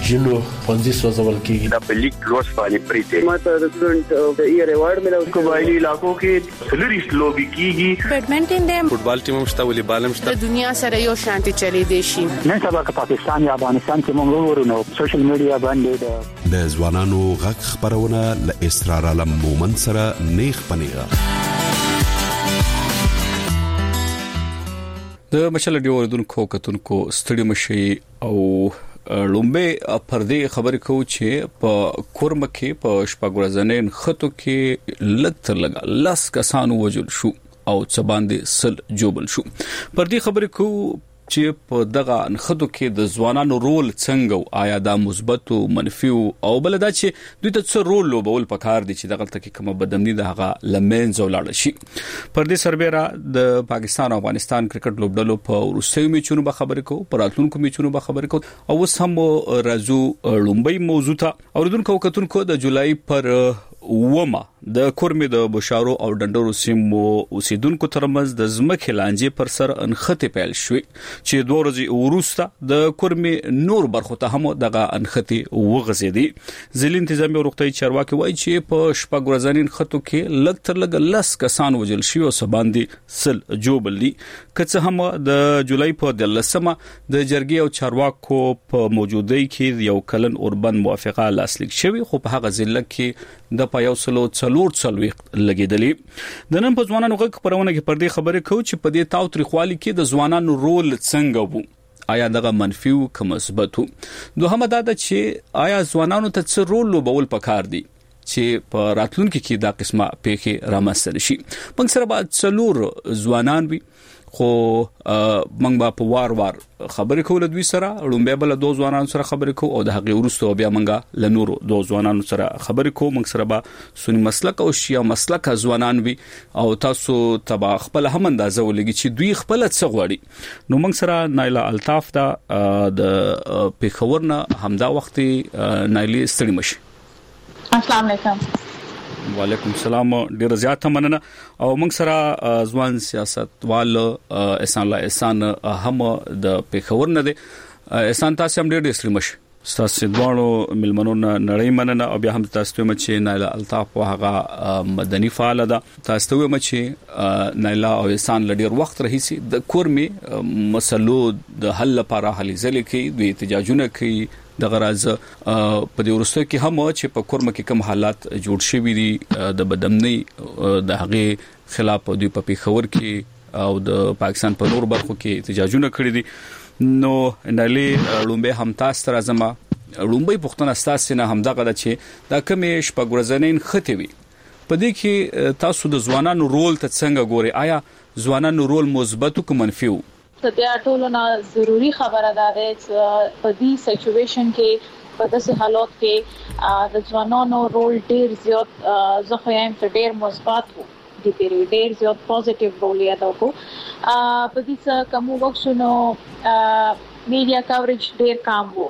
جنو پنځه سوځول کیږي د پلیک لوس باندې پریته ماته د سټډنټ د ایئر ایوارډ ملو قبایلی علاقو کې سلریس لوبي کیږي بیډمنټن د فوټبال ټیم مشته ولې بالم شته د دنیا سره یو شانتي چلی دی شي نن سبا که پاکستان یا افغانستان کې موږ ورونو سوشل میډیا باندې د ځوانانو غږ خبرونه ل اسرار علم مومن سره نیخ پنیغه د مشل ډیو اوردونکو کتونکو ستړي مشي او لومبه پردې خبرې کو چې په کورم کې په شپږورځنین خطو کې لګ لګا لاس کسانو وجل شو او څه باندې سل جوبل شو پردې خبرې کو چې په دغه انخدو کې د ځوانانو رول څنګه آیا دا مثبت او منفي او بل دا چې دوی ته څه رول لوبول پکار دي چې دغه تل کې کومه بدمنی د هغه لمن زولاړ شي پر دې سربېره د پاکستان او افغانستان کرکټ لوبډلو په روسي میچونو به خبرې کو پر راتلونکو میچونو به خبرې کو او سم راځو لومبي موضوع ته اوردونکو کتونکو د جولای پر ومه د کورمې د بشارو او ډنډورو سیمو اوسیدونکو ترمنځ د زمکه لانجې پر سر انخته پیل شوې چې دوه ورځې وروسته د کورمې نور برخو ته هم دغه انخته وغځېدي ځل انتظامی وروختي چارواکي وایي چې په شپږ ورځې خطو کې لګ تر لګ لاس کسان وجل شي او سباندي سل جوبلي کڅ هم د جولای په 10مه د جرګې او چارواکو په موجودۍ کې یو کلن اوربند موافقه لاسلیک شوی خو په هغه ځل کې د پایو سلو څلور لګیدلې د نن په ځوانانو غږ خبرونه کې پر دې خبرې کو چې په دې تاو تاریخوالي کې د ځوانانو رول څنګه وو آیا دغه منفي او که مثبت دوهمه دا چې آیا ځوانانو ته څه رول لوبول پکار دي چې په راتلونکو کې دا قسمه پیښه رامنځته شي موږ سره به څلور ځوانان وي خو موږ به په وار خبرې کول دوی سره لومبه بل دوه ځوانانو سره خبرې کو او د هغه ورستو بیا موږ لنورو دوه ځوانانو سره خبرې کو موږ سره به سنی مسلک او شیعه مسلک ځوانان وي او تاسو تبا خپل هم اندازه ولګي چې دوی خپل څه غواړي نو موږ سره نایلا الطاف دا د پیښورنه همدا وخت نایلی ستړي مشي السلام علیکم وعلیکم السلام ډیر زیاته مننه او موږ سره ځوان سیاستوال احسان الله احسان هم د پیښور نه دي احسان تاسو هم ډیر ستړي مشي تاسو دوانو ملمنونو نړۍ مننه او بیا هم تاسو ته چې نایلا الطاف هغه مدني فعال ده تاسو ته چې نایلا او احسان لډیر وخت رهيسي د کورمي مسلو د حل لپاره هلي ځلې کې د احتجاجونه کوي د غراز په دې ورسته کې هم چې په کورم کې کوم حالات جوړ شوي دي د بدمنۍ د هغه خلاف دوی په پیښور کې او د پاکستان په نور برخو کې احتجاجونه کړي دي نو نالي لومبه هم تاسو راځم لومبه پښتون اساس نه هم دغه چې دا کومې شپږورځنین خته وي په دې کې تاسو د ځوانانو رول ته څنګه ګوري آیا ځوانانو رول مثبت او منفي بیا ټولو نه ضروری خبره ده چې په دې سچويشن کې په داسې حالات کې د ځوانانو رول ډیر زیات زه خو یم چې ډیر مثبت وو د پیری ډیر زیات پوزټیو رول یې دا کو په دې کوم وښونو میډیا کاورج ډیر کام وو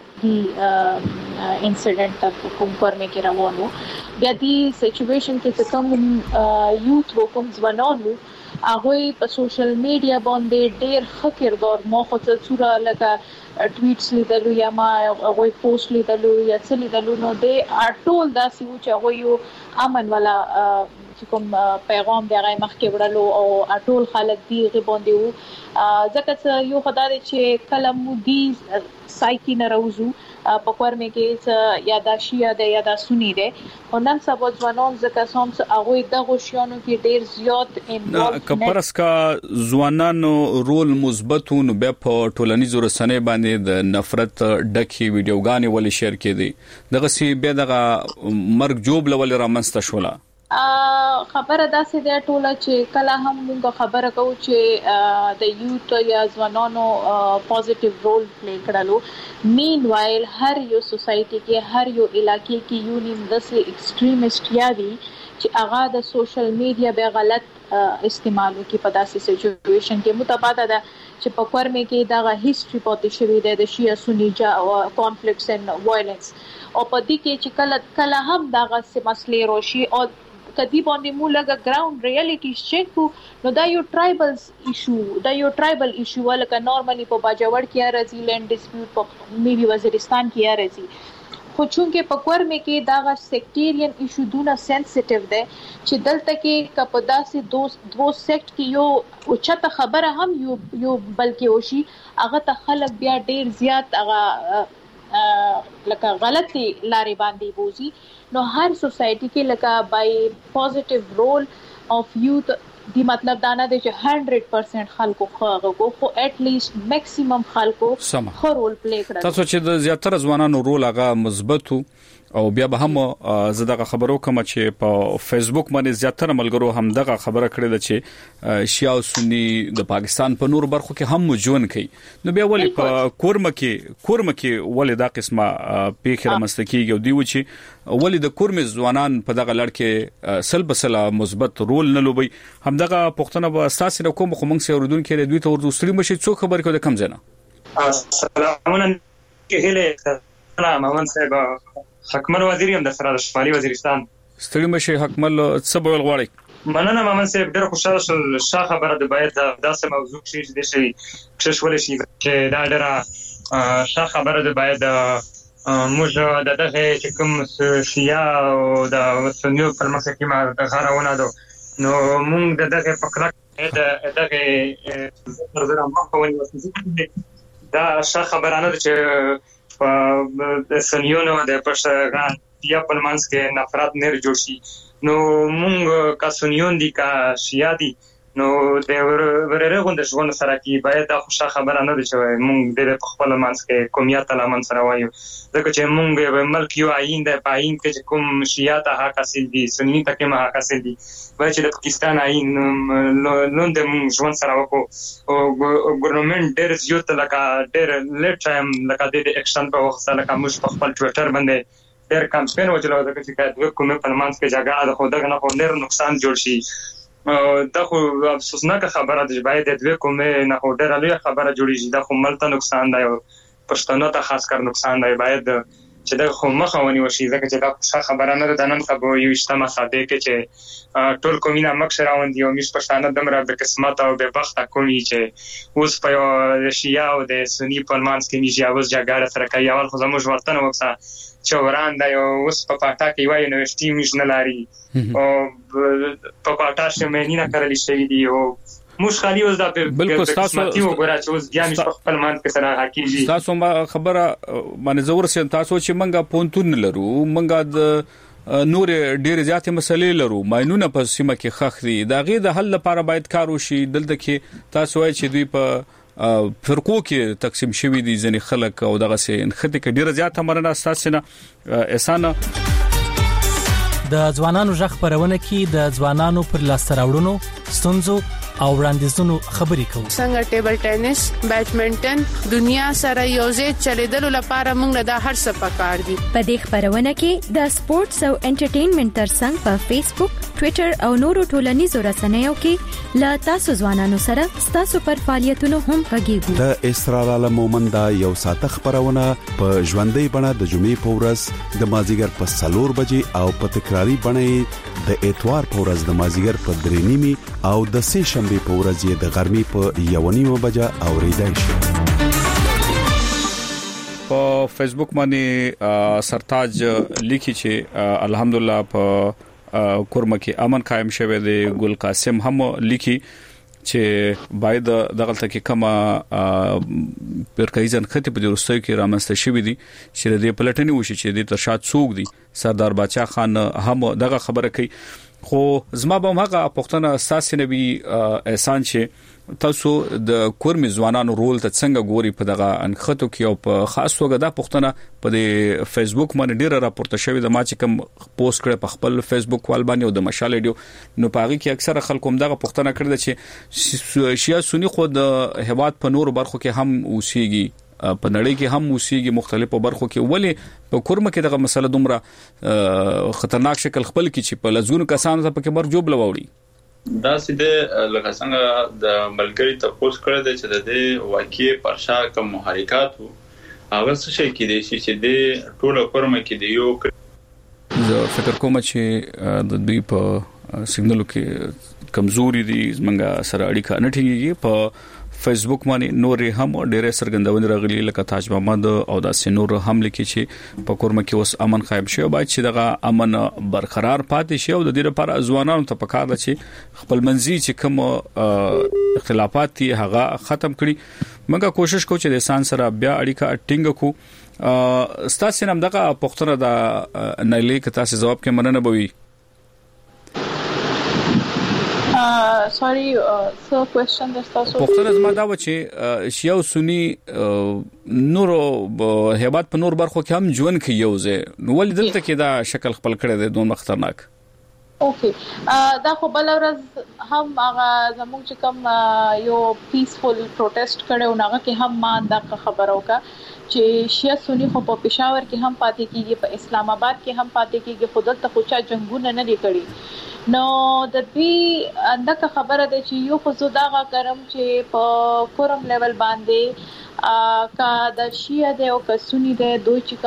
د انسیډنټ په کوم کورمه کې روانو بیا دې سچويشن کې کوم یوث کوم ځوانانو هغه په سوشل میډیا باندې ډېر خکردار مو خو څه صوره لکه ټویټس لیدلو یا ما هغه پوسټ لیدلو یا څه لیدلو نو دې ټول داسې و چې هغه یو امن ولا چې کوم پیغام دی هغه مخکې وړلو او ټول خلک دی غوښندي وو ځکه چې یو خدای چې کلم دی سایکی نه راوځو په کورمه کې یا د شیعه د یا د سنی ده نن سبا ځوانان ځکه سم هغه د غوښیانو کې ډیر زیات انوالو کپرس کا ځوانانو رول مثبتون به په ټولنیزو رسنۍ باندې د نفرت ډکی ویډیوګانې ولې شیر کړي دغه سی به دغه مرګ جوب لول رامنځته شولا خبره داسې ده ټوله چې کله هم موږ خبره کوو چې د یوث یا ځوانانو پوزټیو رول پلی کړلو مین وایل هر یو سوسایټي کې هر یو علاقې کې یو نیم داسې ایکستریمست یا وی چې هغه د سوشل میډیا به غلط استعمال وکړي په داسې سچويشن کې متبادله ده چې په کورمه کې دا هیستوري پاتې شوی دی د شیعه سنی کانفلکټس اند وایلنس او په دې کې چې کله هم دا غسه مسلې روشي او کدی باندې مو لګه ګراوند ریالټیز چیک کو نو دا یو ټرایبل ایشو ولکه نورمالي په باجوړ کې راځي لینډ ډیسپیوټ په میبي وزیرستان کې راځي خو چونکه په کورمه کې دا سیکټریان ایشو دونه سنسټیو ده چې دلته کې کپدا سي دو سیکټ کې یو اوچته خبره هم یو بلکې وشي هغه ته خلک بیا ډیر زیات هغه لکه غلطي لارې باندې بوزي نو هر سوسايټي کې لکه بای پوزټیو رول اف یوث دی مطلب دا نه دی چې 100% خلکو خو اټ لیست میکسیمم خلکو خو رول پلی کړل تاسو چې د زیاتره ځوانانو رول هغه مثبت او بیا به هم زداغه خبرو کوم چې په فیسبوک باندې زیاتره ملګرو هم دغه خبره کړې ده چې شیعه او سنی د پاکستان په نور برخو کې هم ژوند کوي نو بیا ولې په کورمه کې ولې دا قسمه پیښه رامستکیږي او دی و چې ولې د کورمه ځوانان په دغه لړ کې سلبسله مثبت رول نه لوبي هم دغه پښتنه به اساس نه کوم خو موږ سره اوردون کې دوی ته ورسري مشي څو خبر کوي د کم ځنه السلام علیکم محمد صاحب حکمل وزیر هم د سره د شمالي وزیرستان ستړي مشه حکمل څه بول غواړي مننه محمد صاحب ډېر خوشاله شول شاه خبره د باید داسې موضوع شي چې د شي کښول شي چې دا ډېر شاه خبره د باید موږ دغه چې کوم شیا او د سنیو په مخ کې ما غاړهونه دو نو موږ دغه پکړه دغه زړه مخاوني وسې دا شاه خبره نه چې د سنیونو د پښتون یا په منځ کې نفرت نه جوړ شي نو موږ کا سنیون دي کا شیا دي نو د ورغوند ژوند سره کې باید دا خوشا خبره نه ده چې موږ د خپل منځ کې قومیت لمن سره وایو ځکه چې موږ ملک یو عین د پاین کې کوم شیا ته حق حاصل دي سنی ته کې حق حاصل دي وای چې د پاکستان عین نن د ژوند سره وکړو او ګورنمنت ډېر زیات لکه ډېر لیټ ټایم لکه د اکشن په وخت سره کوم په خپل ټویټر باندې ډېر کمپاین وچلو د چې کومه په منځ کې جګړه د خو دغه نه ډېر نقصان جوړ شي دا خو افسوسناک خبره ده باید د دوی کومه نه ډېر لوی خبره جوړیږي دا خو ملته نقصان دی او پښتنو ته خاص کر نقصان دی باید چې دا خو مخاوني وشي ځکه چې دا خبره نه ده نن سبا یو اجتماع ساده کې چې ټول کومینه مکسر راوندي او مش پښتانه دمره به قسمت او به بخت کوي چې اوس په شیا او د سنی په منځ کې میږي اوس جګړه سره کوي اول خو زموږ ورتنه وکړه چې وراندا یو اوس په پاټا کې وایي نو شتي مش نه لاري او په پاټا شمه نه کړلی شي دی او موږ خالي اوس دا بالکل تاسو وګورئ چې اوس بیا مش په خپل مان کې سره حقيقي تاسو خبره باندې زور سي تاسو چې منګه پونتون لرو منګه د نور ډېر زیاتې مسلې لرو ماينونه په سیمه کې خخري دا غي د حل لپاره باید کار وشي دلته کې تاسو وایي چې دوی په فرقو کې تقسیم شوی دي ځنې خلک او دغه سي انخته کې ډېر زیات مرنه اساسنه اسانه د ځوانانو ژغ پرونه کې د ځوانانو پر لاس راوړونو ستونزو او وړاندیزونو خبرې کوو څنګه ټیبل ټینس بیډمنټن دنیا سره یوځای چلیدلو لپاره موږ د هر څه پکار دي په دې خبرونه کې د سپورتس او انټرټینمنټ ترڅنګ په فیسبوک ټوئیټر او نورو ټولنیزو رسنیو کې لا تاسو ځوانانو سره تاسو پر فعالیتونو هم غږیږو د اسرار عالم مومندا یو ساته خبرونه په ژوندۍ بڼه د جمعې په ورځ د مازیګر په 4 بجې او په تکراری بڼه د اتوار په ورځ د مازیګر په 3:30 او د سه شنبه په ورځ د غرمې په 1:30 بجې اوریدای شي په فیسبوک باندې سرتاج لیکي چې الحمدلله په کورمه کې امن قائم شوه دی ګل قاسم هم لیکي چې باید دغه تلکه کما پرکایزن خطي په درستۍ کې رامنځته شوې دي چې د پلټنې وشي چې د ترشاد څوک دي سردار باچا خان هم دغه خبره کوي خو زما به هغه پښتنه اساس نبی احسان چې تاسو د کورمي ځوانانو رول ته څنګه ګوري په دغه انخته کې او په خاص توګه د پښتنه په فیسبوک باندې ډیره راپورته شوی د ما چې کوم پوسټ کړ په خپل فیسبوک وال باندې او د مشال ویډیو نو پاغي کې اکثره خلکو دغه پښتنه کړل چې شیا سنی خو د هواد په نور برخو کې هم اوسېږي په نړۍ کې هم موسیقي مختلفو برخو کې ولی په کورمه کې دغه مسله دومره خطرناک شکل خپل کې چې په لزګونو کسانو ته پکې مرجوب لوړي دا سیده لکه څنګه د ملګری تاسو کړی دی چې د دې واقعي پرشا کوم محرکات هغه څه شي کې دي چې د ټوله کورمه کې دی یو زه فکر کوم چې د دوی په سیګنالو کې کمزوري دي زمونږ سره اړیکه نه ټینګيږي په فیسبوک باندې نور هم ډېر سرګندونه راغلي لکه تاج محمد او داسې نور هم لیکي چې په کورم کې اوس امن قائم شي او باید چې دغه امن برقرار پاتې شي او د دې لپاره ځوانانو ته پکار ده چې خپل منځي چې کوم اختلافات دي هغه ختم کړي موږ کوشش کوو چې د انسان سره بیا اړیکه ټینګ کو ستاسو نام دغه پښتنه د نایلی که تاسو جواب کې مننه بوي sorry so question this also پښتنه زما دا و چې شیعه او سنی نور هیبات په نور برخو کې هم ژوند کوي یو ځای نو ول دلته کې دا شکل خپل کړی دی دوه خطرناک اوکې دا خو بل ورځ هم هغه زموږ چې کوم یو پیسفل پروټیسټ کړو هغه کې هم ما دا خبرو کا چې شیعه سنی خو په پېښور کې هم پاتې کیږي په اسلام آباد کې هم پاتې کیږي خود ته خوچا جنگونه نه لري نو د دې اندکه خبره ده چې یو خو زداغه کرم چې په فورم لیول باندې کا د شیعه ده او کا سنی ده دوی چې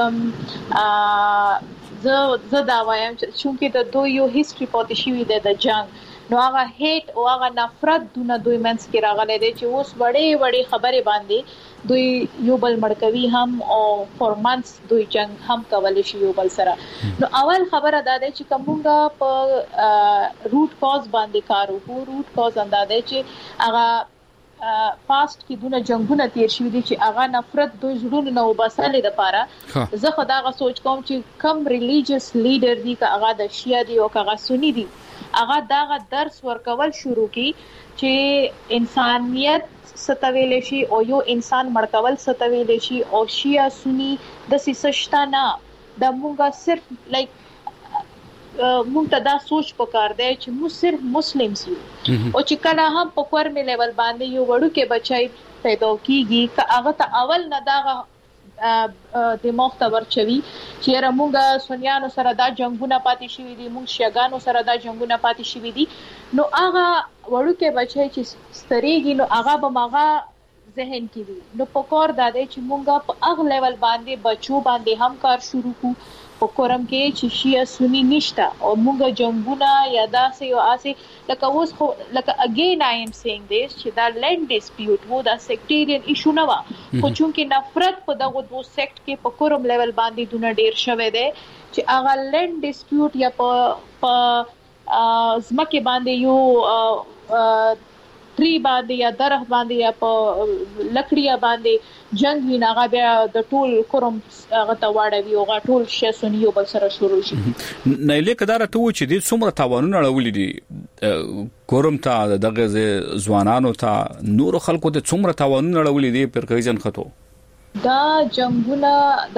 کوم زه دا وایم چې چونکه د دوی یو هیستوري پاتې شوی ده د جنگ نو هغه هیټ او هغه نفرت دونه دوی منځ کې راغلي دي چې اوس وړې خبرې باندې دوی یو بل مړکوي هم او فور مانثs دوی جنگ هم کولای شي یو بل سره نو اول خبره دا ده چې کومه په روټ کاز باندې کار وکړو روټ کاز اندازه چې هغه پاست کې دونه جنگونه تیر شوی دي چې هغه نفرت دوی زړونو نه وباسلې د پاره زه خدای سوچ کوم چې کم ریلیجیس لیډر دي که هغه د شیعه دي او هغه سنی دي هغه داغه درس ورکول شروع کی چې انسانیت ستویل شي او یو انسان مړکول ستویل شي او شیعه سنی د سشتا نه د مونږه صرف لایک مونږ ته دا سوچ پکار دی چې موږ صرف مسلمانز یو او چې کله هم په کورمه لیول باندې یو وړو کې بچای پیدا کیږي که هغه ته اول نه داغه د مختبر چوي چې رمونګه سنیانو سره دا جنگونه پاتې شوی دي مونږ شیګانو سره دا جنگونه پاتې شوی دي نو هغه وړو کې بچي چې ستريږي نو هغه به ماغه ذهن کې وي نو پکور دا دی چې مونږه په اغه لیول باندې بچو باندې هم کار شروع کو په کورم کې چې شیعه سنی نشته او مونږه جنگونه یا داسې او اسې لکه اوس خو لکه اگین آی ایم سیینګ دیس چې دا لینډ ډیسپیوټ وو دا سیکټریان ایشو نه و خو چونکه نفرت په دغه دوه سیکټ کې په کورم لیول باندې دونه ډیر شوه دی چې هغه لینډ ډیسپیوټ یا په زمکه باندې یو تری باندې یا درخ باندې یا په لکړیا باندې جنگ ویناغه بیا د ټول کوم هغه ته واړوي او ټول شې سنیو بل سره شروع شي نه لیکدار ته و چې د څومره تاوانونه اړولې دي کوم ته دغه ځوانانو ته نور خلکو ته څومره تاوانونه اړولې دي پر کایزن خطو دا جنگونه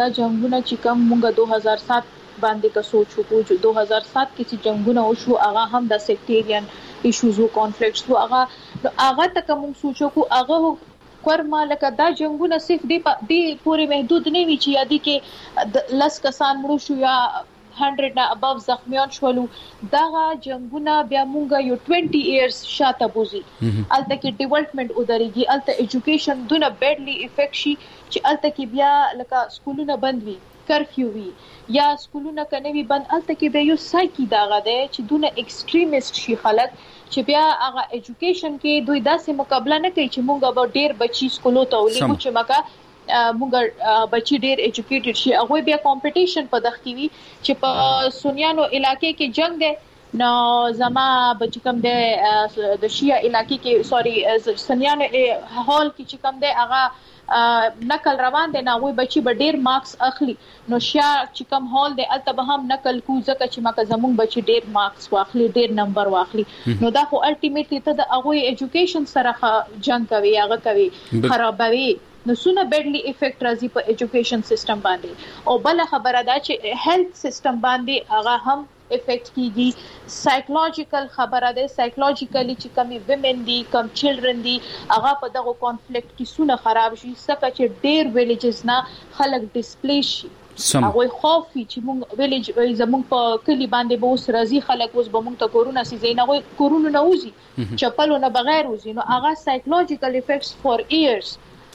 چې کوم مونږ 2007 باندې کا سوچ وکړو چې 2007 کې چې جنگونه وشو هغه هم د سیکټریان ایشوز او کانفلیکټس وو هغه ته کوم سوچو کو هغه کورما لکه دا جنگونه صرف دی پورې محدود نه وی چې یادي کې لس کسان مړو شو یا 100 نه اباف زخمیان شولو دا جنگونه بیا مونږه یو 20 ایئرز شاته بوزي الته کې ډیولپمنٹ ودرېږي الته ایجوکیشن دونه بیډلی افیکټ شي چې الته کې بیا لکه سکولونه بند وي کرفیو وي یا سکولونه کنه وی بند الته کې به یو سایکی داغه ده چې دونه ایکستریمیست شي خلک چې بیا هغه ایجوکیشن کې دوی داسې مقابله نه کوي چې مونږ به ډیر بچی سکولو ته ولېږو چې مګه مونږ بچی ډیر ایجوکیټډ شي هغه بیا کمپټیشن په دغه کې وي چې په سنیانو علاقې کې جنگ ده نو زما بچ کم ده د شیعه علاقې کې سوري سنیانو هال کې چې کم ده هغه نقل روان دي نه وي بچي به ډیر مارکس اخلي نو شیا چې کم هال دی الته به هم نقل کو ځکه چې مکه زمون بچي ډیر مارکس واخلي ډیر نمبر واخلي نو دا خو الټیمیټلی ته د هغه ایجوکیشن سره جنگ کوي هغه کوي خرابوي نو سونه بیډلی افیکټ راځي په ایجوکیشن سیستم باندې او بل خبره دا چې هیلث سیستم باندې هغه هم افیکټ کیږي سایکولوژیکل خبره ده سایکولوژیکلی چې کمی ویمن دي کم چیلډرن دي هغه په دغه کانفلیکټ کې سونه خراب شي سکه چې ډیر ویلیجز نه خلک ډیسپلی شي هغه خوفي چې مونږ ویلیج زمونږ په کلی باندې به اوس راځي خلک اوس به مونږ ته کورونا سي زینه وي کورونا نه وځي چپلونه بغیر وځي نو هغه سایکولوژیکل افیکټس فور ایئرز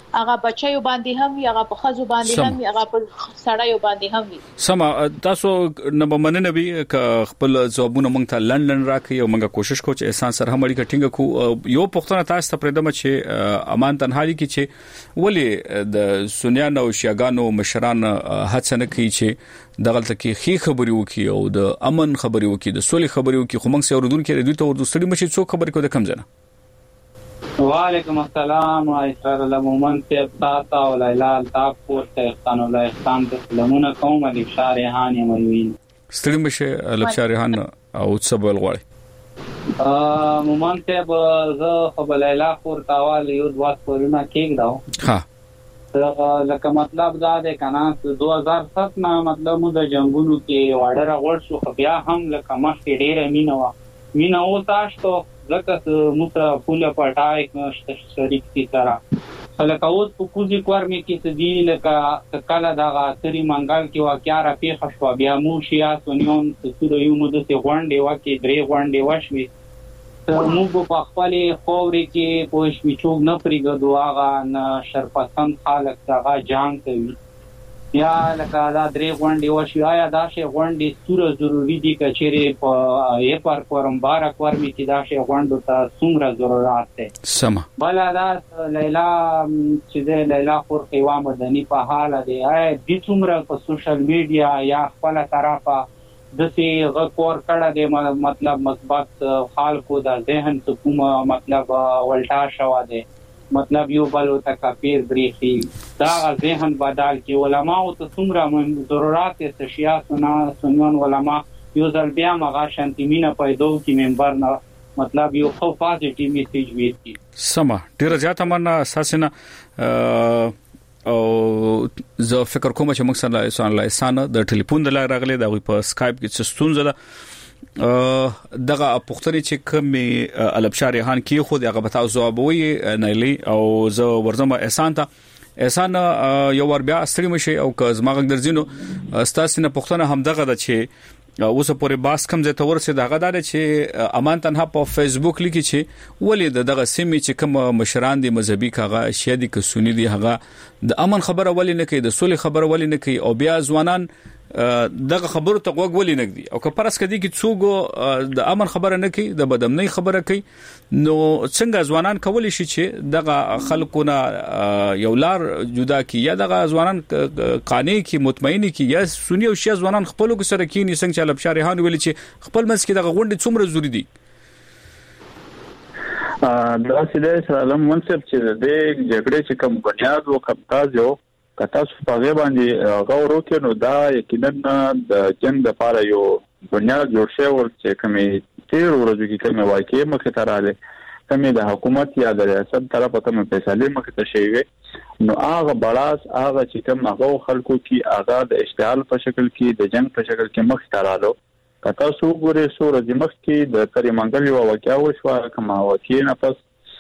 هغه بچیو باندې هم هغه په خزو باندې هم هغه په سړیو باندې هم وي. سما تاسو نه بمننه وی ک خپل ځوابونه مونږ ته لندن راکې او مونږه کوشش کوو چې احسان سره هم اړیکه ټینګ کو. یو پښتنه تاسو ته پردم چې امان تنهایی کې چې ولې د سنیانو او شیعاګانو مشران هڅه نه کوي چې دغلت کې خې خبري وکي او د امن خبري وکي د سولې خبري وکي خو موږ سره اوردونکو دوی ته ورسړي مشي څو خبرې کو د کم ځنه. وعلیکم السلام اسرار المومن ته تاسو او لیلا الطاف پورته احسان الله احسان د سلامونه کوم د شارحان یموین ستړي مشه لبشارحان او څبل غواړي مومن ته زه خو لیلا پورته اول یو د واس پورونه کېږم. ها لکه مطلب دا د کنه 2007 نه مطلب مو د جنگونو کې واډر غوړ شو بیا هم لکه مخکې ډېره مینا او تاسو لکه موږ پوله پټای شریک کی سره لکه اوس په کوزي کورمه کې څه دی لکه کله دا غاتري منګال کې واقعیا را پیښ شو بیا مو شیا سونیون څه یو مو د غونډې واکې درې غونډې وشوي موږ په خپل خوري کې پوښ میچوګ نه پریګدو هغه نه شرپسند خلک څنګه جان کوي یا لکه دا درې غونډې وشي آیا دا شی غونډې ستوره ضروری دي کچېره په یې پر مبارک ورمي چې دا شی غونډو ته څومره ضرورت ده سم بل دا لیلا چې د لیلا خور قوا مدني په حال دی آیا د څومره په سوشل میډیا یا خپل طرفه د سي غور کړه د مطلب مثبت خلکو د ذهن ته کومه مطلب ولټا شو ده مطلب یو بل او تکفیر بریخي دا ذهن بدل کی علماء او څومره ضرورت اشیاء سنن علماء یو ځل بیا مغه شانتیمینه پیدا کی ممبر نه مطلب یو خو پازیټیو میسج ویتی سما ډیر زیاته مننه اساسنه او زه فکر کوم چې موږ سره احسان احسان د ټلیفون د لارې راغلي دا په سکایپ کې څه ستونزه ده دغه پختري چې کوم البشارحان کې خو دغه بتاو زوابوي نایلی او زه ورزمه احسان یو ور بیا ستړي مشي او که زماغ درځینو استاسینه پختنه هم دغه د چې اوس پورې باس کم زه تور سي دغه دار چې امان تنها په فیسبوک لیکي چې ولې دغه سیمه چې کوم مشران دي مذهبي کاغه شیا دي ک سنی دي هغه د امن خبره ولې نه کوي د صلح خبره ولې نه کوي او بیا ځوانان دغه خبرو ته غوږ ولې نګدي او که پرس کدي کې څوګو د امن خبره نه کوي د بدامنۍ خبره کوي نو څنګه ځوانان کولای شي چې دغه خلکونه یو لار جدا کی یا دغه ځوانان قانې کی مطمئنی کی یا سنی او شیا ځوانان خپل سره کې نه څنګه لبشارحان ویل چې خپل مس کې دغه غونډه څومره ضروری دي دا سیده سلام منصب چې د جګړې چې کوم بنیاد او کمتاز یو کته په باندې غوړ وکړو نو دا یقینا د جنگ د لپاره یو بنیاد جوړ شوی چې کومي 13 ورځې کې کومه واقعي مخه تراله کومه د حکومت یا د ریاست طرفه کومه فیصله مخه ته شوی نو هغه بلاس هغه چې کوم هغه خلکو کې هغه د اشتعال په شکل کې د جنگ په شکل کې مخه تراله کته سو ګورې سو ورځې مخ کې د کری منګل یو واقعي وشو کومه واقعي نه پس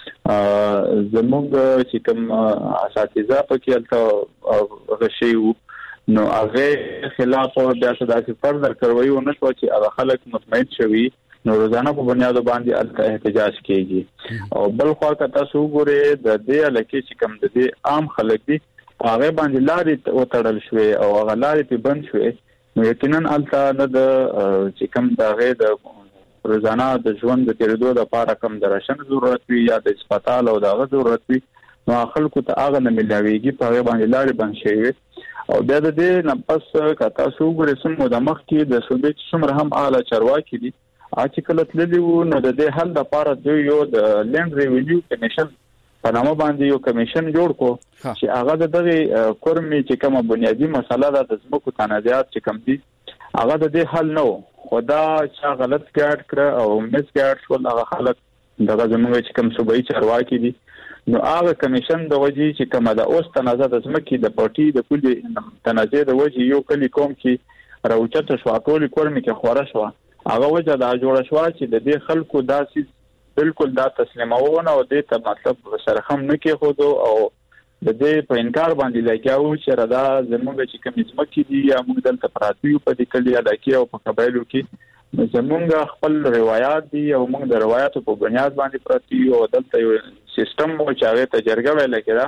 زموږ چې کوم اساتذه پکې الته غشيو نو هغه خلاف او بیا څه فردر کوي او نشو چې هغه خلک مطمئن شوي نو روزانه په بنیاد باندې الته احتجاج کیږي او بل خو تاسو ګورئ د دې لکه چې کوم د دې عام خلک دي هغه باندې لارې وتړل شوې او هغه لارې په بند شوې نو یقینا الته نه د چې کوم دغه د روزانه د ژوند د تیرېدو لپاره کوم درشن ضرورت وي یا د هسپتال او دغه ضرورت وي نو خلکو ته هغه نه ملاويږي په باندې لارې بند شي او بیا د دې نه پس کتا سو ګورې سم د مخ کې د سوبې څومره هم اعلی چرواکي دي چې کله تللی وو نو د دې حل لپاره دوی یو د لند ریویو کمیشن په نامه باندې یو کمیشن جوړ کو چې هغه دغه کورمي چې کومه بنیادی مسله ده د زموږ تنازعات چې کوم دي هغه د دې حل نه خدا چې غلط ګاډ کړ او مس ګاډ شو هغه خلک دغه زموږ چې کوم صوبایي چارواکي دي نو هغه کمیشن د وجې چې کومه د اوس تنازع د زمکې د پارټي د کلی تنازع د وجې یو کلی کوم کې راوچته شو ټول کورمي کې خورا شو هغه وجه دا جوړ شو چې د دې خلکو داسې بالکل دا تسلیمونه او د ته مطلب سره هم نه کې خو او د دې په انکار باندې لګیاو چې ردا زموږ چې کوم ځمکې دي یا موږ دلته پراتیو په دې کلی علاقې او په قبایلو کې زموږ خپل روایت دي او موږ د روایتو په بنیاد باندې پراتیو او دلته یو سیستم مو چې هغه تجربه ویل کړه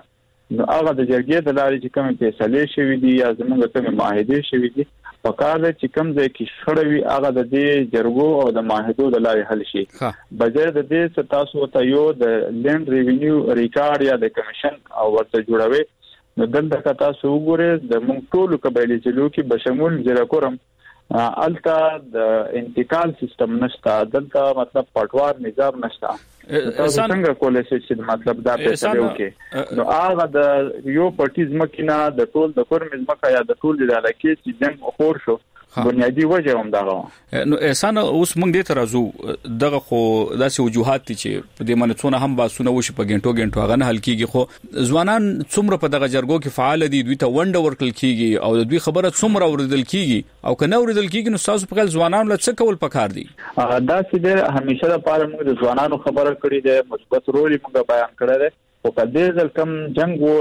نو هغه د جرګې د لارې چې کوم فیصله شوي دي یا زموږ کوم معاهده شوي دي په کار دی چې کوم ځای کې شخړه وي هغه د دې جرګو او د معاهدو د لارې حل شي بجای د دې چې تاسو ته یو د لینډ ریوینیو ریکارډ یا د کمیشن او ورته جوړوي نو دلته تاسو وګورئ د موږ ټول قبایلی ضلعو کې بشمول ضلع کورم التا د انتقال سیستم نشته دلته مطلب پټوار نظام نشته تاسو څنګه کولای شئ چې مطلب دا فیصله وکړي نو هغه د یو پټیز مکینه د ټول د کورمز مکه یا د ټول د علاقې چې جنگ خور شو بنیادی وجه هم دغه نو احسان اوس موږ دې ترازو دغه خو داسې وجوهات دي چې په دې منځونه هم باسونه وشي په ګنټو هغه نه حل کیږي خو ځوانان څومره په دغه جرګو کې فعال دي دوی ته ونډه ورکړل کیږي او دوی خبره څومره اوریدل کیږي او کنه اوریدل کیږي نو تاسو په خپل ځوانانو له څه کول پکار دي دا چې همیشه لپاره موږ د ځوانانو خبره کړې ده مثبت رول موږ بیان کړی دی او کله ځل کم جنگ وو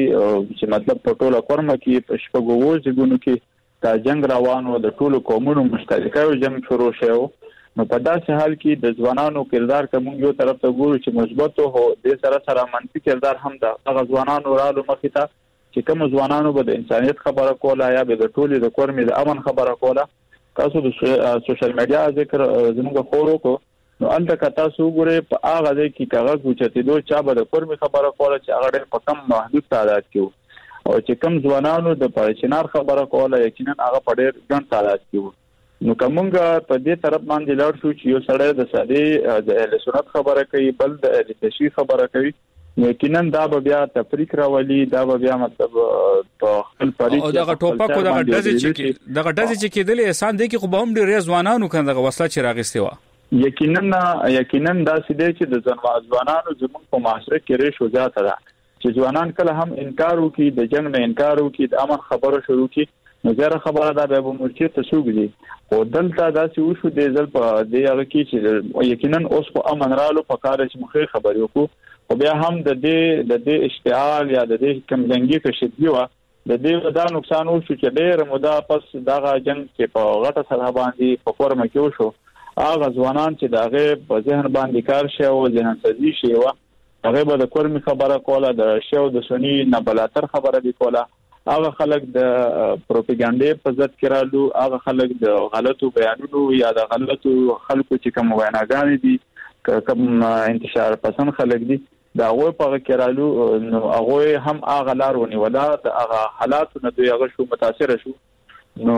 چې مطلب په ټوله کورمه کې په شپږو ځګونو کې دا جنگ روانو د ټولو قومونو مشترکه جنگ شروع شو نو په داسې حال کې د ځوانانو کردار کوم یو طرف ته ګورو چې مثبت هو د سره منفي کردار هم دا هغه ځوانانو رالو مخې ته چې کوم ځوانانو به د انسانيت خبره کوله یا به د ټولو د کورمې د امن خبره کوله تاسو د سوشل میډیا ذکر زموږ خورو کو نو البته تاسو وګورئ په هغه ځای کې کاغذ وچته دوه چا به د کورمې خبره کوله چې هغه ډېر په کم محدود تعداد کې او چې کوم ځوانانو د پرچنار خبره کوله یقینا هغه په ډېر ګڼ تعداد کې نو کومګه په دې طرف باندې لاړ شو چې یو سړی د ساده د اهل سنت خبره کوي بل د اهل تشیع خبره کوي یقینا دا به بیا تفریق راولي دا به بیا مطلب په خپل پریک او دغه ټوپک او دغه ډزې چې کېدل احسان دی کې خو به هم ډېر ځوانانو کنده وسله چې راغستې و یقینا دا سیده چې د ځوانانو زموږ په معاشره کې ریشو زیاته ده چې ځوانان کله هم انکار وکړي د جنگ نه انکار وکړي د امن خبره شروع کړي نو زه خبره دا به مرچې ته سوګ دي او دلته دا چې وشو د ځل په دې هغه کې چې یقینا اوس په امن رالو په کار چې مخې خبرې وکړو او بیا هم د دې اشتعال یا د دې کم جنگي کشدي و د دې دا نقصان وشو چې ډېر موده پس دغه جنگ چې په غټه سره باندې په فورم کې وشو هغه ځوانان چې دغه په ذهن باندې کار شي او ذهن سازي شي و هغه به د کورمي خبره کوله د شیو د سنی نه بلاتر خبره دی کوله هغه خلک د پروپاګاندا په ضد کې رالو هغه خلک د غلطو بیانونو یا د غلطو خلکو چې کوم ویناګانې دي کوم انتشار پسند خلک دي دا هغه په کې رالو نو هغه هم هغه لارونه ولا د هغه حالات نه دوی هغه شو متاثر شو نو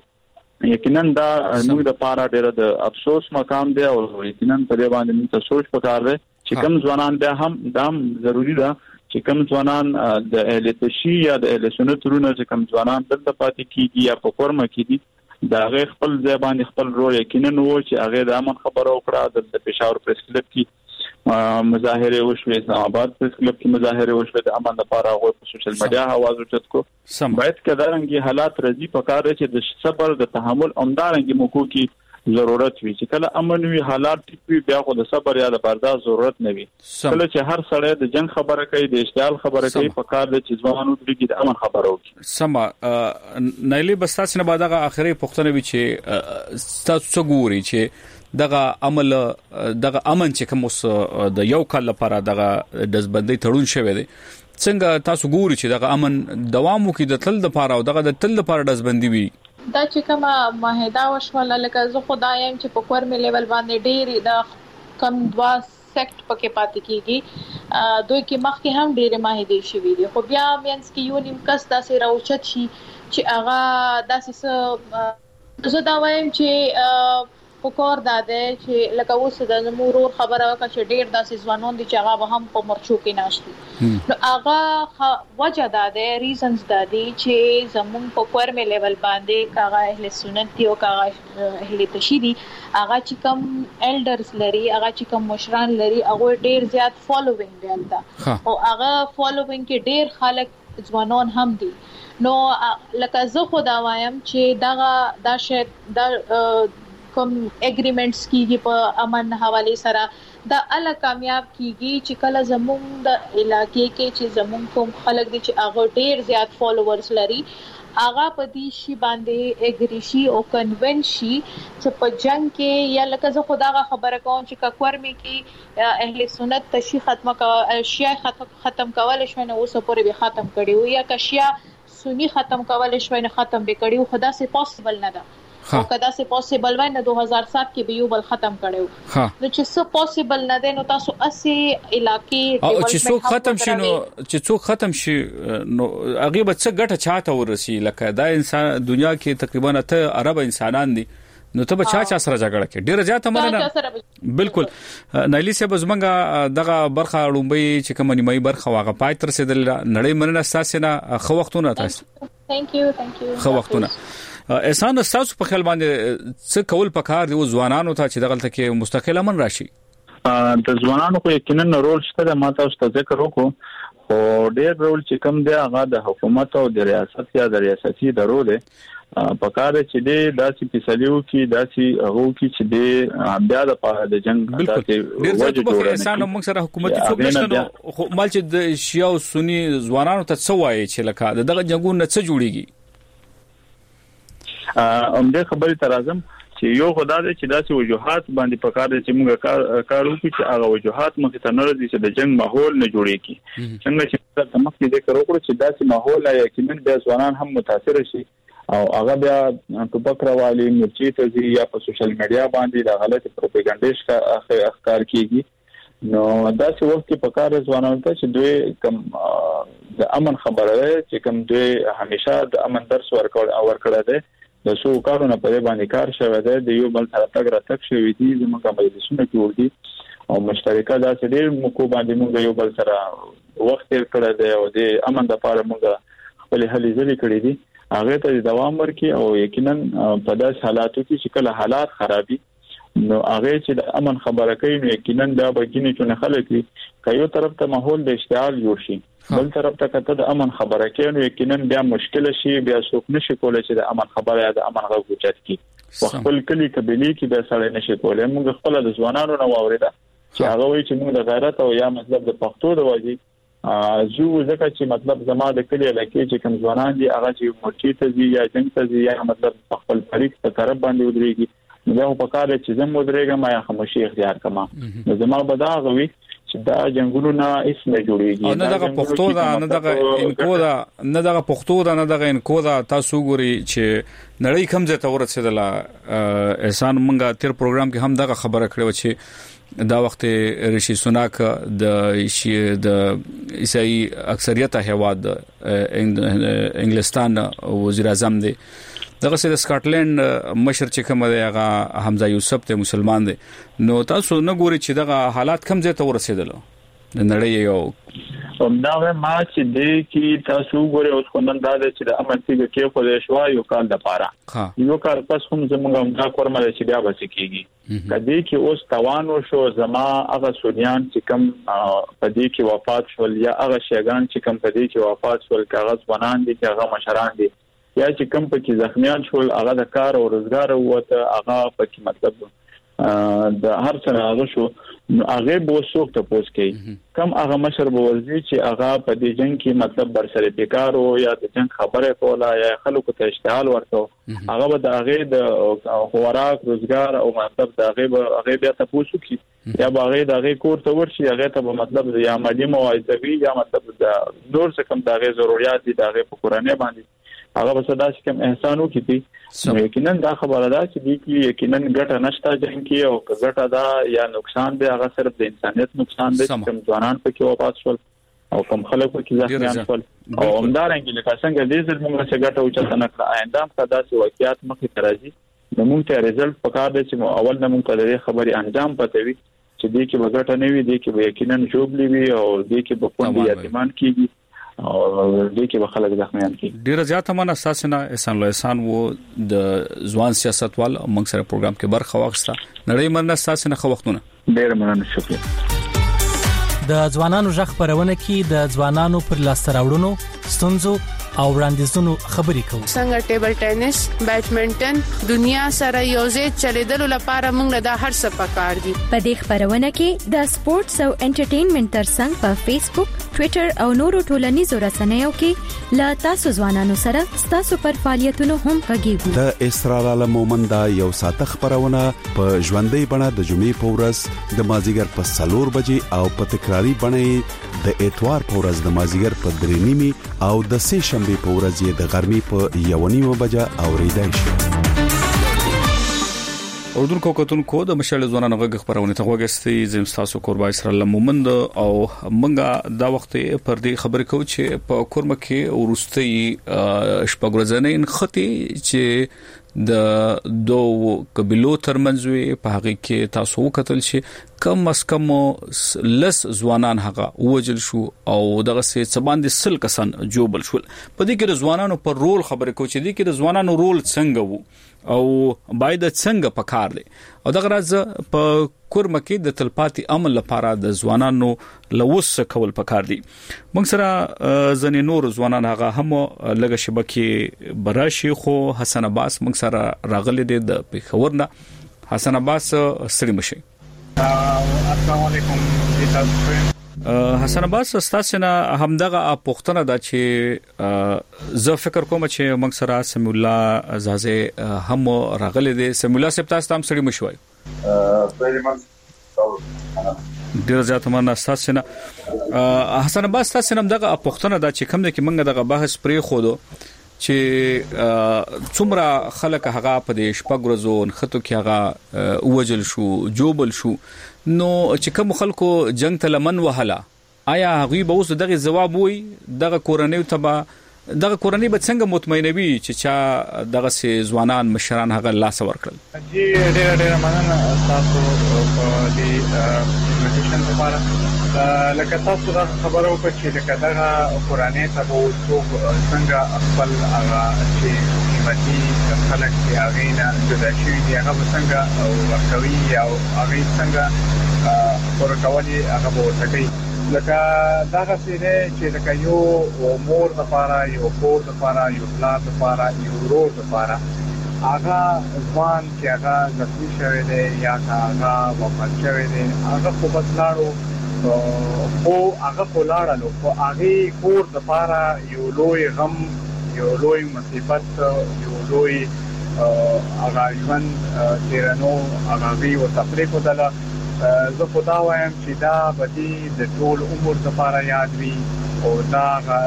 یقینا دا موږ د پاره ډېر د افسوس مقام دی او یقینا په دې باندې موږ ته سوچ پکار دی چې کوم ځوانان بیا هم دام ضروری ده چې کوم ځوانان د اهل تشیع یا د اهل سنت رونه چې کوم ځوانان دلته پاتې کیږي یا په کورمه کې دي دا غیر خپل ځای باندې خپل رول یقینا وو چې هغه د امن خبره وکړه د پېښور پریس کلب کې مظاهره وشوه اسلام آباد پریس کلب کې مظاهره وشوه د امن لپاره هغه په سوشل میډیا आवाज اوچت کو باید کدارنګي حالات راځي په کار چې د صبر د تحمل اومدارنګي موکو کې ضرورت وي چې کله امن وي حالات ټیک وي بیا خو د صبر یا د برداشت ضرورت نه وي کله چې هر سړی د جنگ خبره کوي د اشتعال خبره کوي په کار د ځوانانو د امن خبره وکړي سما نایلی بستاس نه بعد هغه اخري پښتنه وی چې تاسو ګوري چې دغه عمل دغه امن چې کوم د یو کال لپاره دغه دزبندۍ تړون شوی دی څنګه تاسو ګوري چې دغه امن دوام وکړي د تل لپاره او دغه د تل لپاره دزبندۍ وي دا چې کومه معاهده وشوله لکه زه خدایم چې په کورمي لیول باندې ډېری د کم دوا سیکټ پکې پاتې کیږي دوی کې مخکې هم ډېرې معاهده شوي دي خو بیا مینس کې یو نیم کس داسې راوچت شي چې هغه داسې زه دا وایم چې پکور داده چې لکه اوس د نمورور خبره وکړه چې ډېر داسې ځوانان دي چې هغه هم په مرچو کې ناشتي نو هغه وجه داده ریزنز دادي چې زمون په کورمي لیول باندې کاغه اهل سنت دی او کاغه اهل تشیع دي هغه چې کوم الډرز لري هغه چې کوم مشران لري هغه ډېر زیات فالوینګ دی البته او هغه فالوینګ کې ډېر خلک ځوانان هم دي نو لکه زه خو دا وایم چې دا شی دا کوم اګریمنټس کیږي په امن حواله سره دا ال کامیاب کیږي چې کله زموږ د علاقې کې چې زموږ کوم خلک دي چې هغه ډېر زیات فالوورز لري هغه په دې شی باندې اګریشي او کنونشي چې په جنگ کې یا لکه زه خدای خبره کوم چې ککور مې کې اهل سنت تشی شیعه ختم کول شوی نه اوس پورې به ختم کړي یا کشیا سنی ختم کول شوی نه ختم به کړي خدا سي پوسیبل نه ده او کدا سي پوسیبل وای نه 2007 کې به یو بل ختم کړو نو چې څه پوسیبل نه ده نو تاسو اسی علاقې او چې څو ختم شي نو چې څو ختم شي نو هغه به څه ګټه چاته ورسي لکه دا انسان دنیا کې تقریبا ته عرب انسانان دي نو ته به چا سره جګړه کې ډیره زیاته مننه بالکل نایلی صاحب زمونږه دغه برخه لومبي چې کوم نیمه برخه واغه پای تر سیدل نړۍ مننه تاسو نه خو وختونه تاسو ثانک یو خو وختونه احسان تاسو په خیال باندې څه کول پکار دی ځوانانو ته چې دغلت کې مستقل امن راشي د ځوانانو خو یقینا رول شته ما تاسو ته ذکر وکړو خو ډېر رول چې کوم دی هغه د حکومت او د ریاست یا د ریاستي درو دی پکاره چې د داسې فیصلو کې داسې هغه کې چې د بیا د پاره د جنگ ډېر ځکه په انسان موږ سره حکومتي څوک نشته خو مال چې د شیعه او سنی ځوانانو ته څه وایي چې لکه دغه جنگونه څه جوړیږي همدې خبرې تر اعظم چې یو خدای دې چې داسې وجوهات باندې پکاره چې موږ کار وکړو چې هغه وجوهات مخ ته نه راځي چې د جنگ ماحول نه جوړیږي څنګه چې تاسو مخکې ذکر وکړو چې داسې ماحول یا کمن بیا ځوانان هم متاثر شي او هغه بیا ټوپک راوالي مرچی ته ځي یا په سوشل میډیا باندې د غلط پروپاګاندا ښکار کیږي نو داسې وخت کې پکاره ځوانانو ته چې دوی کوم د امن خبره چې کوم دوی همیشه د امن درس ورکړه ده د څو کارونه په باندې کار شوی دی د یو بل سره تګ راتګ شوی دی زموږ مجلسونه جوړ دي او مشترکه داسې ډېر مکو باندې موږ یو بل سره وخت تیر کړی دی او د امن لپاره موږ خپل هلې ځلې کړې دي هغه ته دوام ورکړي او یقینا په داس حالاتو کې چې کله حالات خرابي نو هغه چې د امن خبره کوي نو یقینا دا بګینې چې خلک وي کایو طرف ته ماحول د اشتعال جوړ شي بل طرف ته کته د امن خبره کوي نو یقینا بیا مشکل شي بیا څوک نشي کولای چې د امن خبره یا د امن غو چت کی خپل کلی قبيله کې به سړی نشي کولای موږ خپل د ځوانانو نو واوریدا چې هغه وایي چې موږ د غیرت او یا مطلب د پښتو د واجی زو ځکه چې مطلب زما د کلی علاقې چې کوم ځوانان دي هغه چې مرچی ته ځي یا جنگ ته ځي یا مطلب خپل فریق په طرف باندې ودرېږي نو په کار چې زم ودرېږم یا خاموشي اختیار کما نو زما بداغوي چې دا جنگونو هیڅ نه جوړیږي نه دغه پښتو دا نه دغه انکو دا نه دغه پښتو دا نه دغه انکو دا تاسو ګوري چې نړۍ کوم ځای ته ورسېدله احسان مونږه تیر پروګرام کې هم دغه خبره کړو چې دا وخت ریشي سوناک د عیسائی اکثریت هواد انګلستان وزیر اعظم دی دغه سره سکاټلند مشر چې کوم دی هغه حمزه یوسف ته مسلمان دی نو تاسو نه ګوري چې دغه حالات کم ځای ته ورسېدل د نړۍ یو دا ما چې دې کې تاسو ګوري اوس کوم دا چې د امن څخه کې په شوا یو کال د پاره یو کال پس هم زموږ دا کورمه چې بیا بس کېږي کدی کې اوس توان شو زما هغه سونیان چې کم په دې کې وفات شول یا هغه شیګان چې کم په دې کې وفات شول کاغذ ونان دي هغه مشران دي یا چې کم پکې زخمیان شول هغه د کار او روزګار وته هغه پکې مطلب د هر څه هغه شو هغه به څوک ته پوس کوي کم هغه مشر به ورزي چې هغه په دې جنگ کې مطلب برسره بیکار او یا د جنگ خبره کوله یا خلکو ته اشتعال ورته هغه به د هغه د خوراک روزګار او مطلب د هغه بیا تاسو کې یا هغه د هغه کور ته ورشي هغه ته مطلب یا مالی موعظوي یا مطلب د نور څه کم د هغه ضرورت دي د هغه په قرانه باندې هغه به صدا چې کوم احسانو کیږي یقینا دا خبره ده چې دې کې یقینا ګټه نشته جنگ کې او ګټه ده یا نقصان دی هغه صرف د انسانيت نقصان دی کوم ځوانان پکې وفات شول او کوم خلک پکې ځخمیان شول او همدارنګه لکه څنګه دې ځل موږ څه ګټه اوچته نه کړه آینده هم دا چې واقعیت مخې ته راځي نو موږ ته رزلټ پکار دی چې اول نه موږ ته د خبري انجام پته وي چې دې کې وګټه نه وي دې کې یقینا جوړلی وي او دې کې په کوم یتیمان کېږي او دې کې به خلک زخمیان کی ډیره زیاته من اساسنه احسان الله احسان وو د ځوان سیاستوال موږ سره پروګرام کې برخه واخیسته نړۍ من اساسنه خو وختونه ډیره مننه شکریہ د ځوانانو ژغ پرونه کې د ځوانانو پر لاس راوړونو ستونزو او وړاندیزونو خبرې کوو. څنګه ټیبل ټینس، بیډمنټن دنیا سره یوځای چلیدلو لپاره موږ له هر څه پکار دي. په دې خبرونه کې د سپورتس او انټرټینمنټ ترڅنګ په فیسبوک، ټوئیټر او نورو ټولنیزو رسنیو کې لا تاسو ځوانانو سره تاسو پر فعالیتونو هم غږیږو. د اسرار عالم مومند یو ساعت خبرونه په ژوندۍ بڼه د جمعې په ورځ د مازیګر په 4 بجې او په تکراری بڼه د اتوار په ورځ د مازیګر په 3:30 او د سه شنبه په ورځ د غرمې په 1:30 بجې اوریدای شي. اردوونکو کتونکو د مشال ځوانانو غږ خبرونه ته وګورئ. زم تاسو قربای اسرار عالم مومند او منګه دا وخت پر دې خبرې کوو چې په کورمه کې ورستي شپږورځنې خطي چې د دوه قبيلو ترمنځ په هغه کې تاسو وکتل چې کم از کم لس ځوانان هغه وجل شو او دغه څه باندې سل کسان جوبل شول. په دې کې د ځوانانو پر رول خبرې کوو چې دې کې د ځوانانو رول څنګه وو او باید څنګه پکار دي او دغه راز په کورمه کې د تلپاتي عمل لپاره د ځوانانو لوس کول پکار دي. موږ سره ځنې نور ځوانان هغه هم لږه شبکه براشي خو حسن عباس موږ سره راغلي دي د پیښور نه. حسن عباس ستړي مشي. السلام علیکم. حسن عباس تاسو نه همدغه پوښتنه ده چې زه فکر کوم چې موږ سره سمي الله زازه هم راغلي دي. سمي الله سپ تاسو هم ستړي مشوي. ډیر زیات مننه تاسو نه. حسن عباس تاسو نه همدغه پوښتنه ده چې کوم د کې موږ دغه بحث پرې خو دو چې څومره خلک هغه په دې شپږورځو نخته کې هغه وجل شو جوبل شو نو چې کوم خلکو جنگ ته لمن وهلا آیا هغه به اوس دغه جواب وي دغه کورنۍ ته دغه کورنۍ به څنګه مطمئنوي چې چا دغه سي ځوانان مشران هغه لاس ورکړل. جی ډېر مننه تاسو په دې انویټیشن لپاره. لکه تاسو دا خبرو په چې لکه دغه کورنۍ ته وو څنګه خپل هغه چې قیمتي خلک چې هغه نه جدا شوي دي هغه څنګه ورکوي او هغه څنګه ورکولي هغه ورکوي. لکه دغه څه چې لکه یو مور لپاره یو کور لپاره یو پلار لپاره یو ورور لپاره هغه ځوان چې هغه زخمي شوی دی یا هغه وفات شوی دی هغه په بسلاړو او هغه کولاړو او هغه کور لپاره یو لوی غم یو لوی مصیبت یو لوی هغه ژوند تیرنو هغه وی او تفریق ودله. زه خدا وایم چې دا بدی د ټول عمر لپاره یاد وي او دا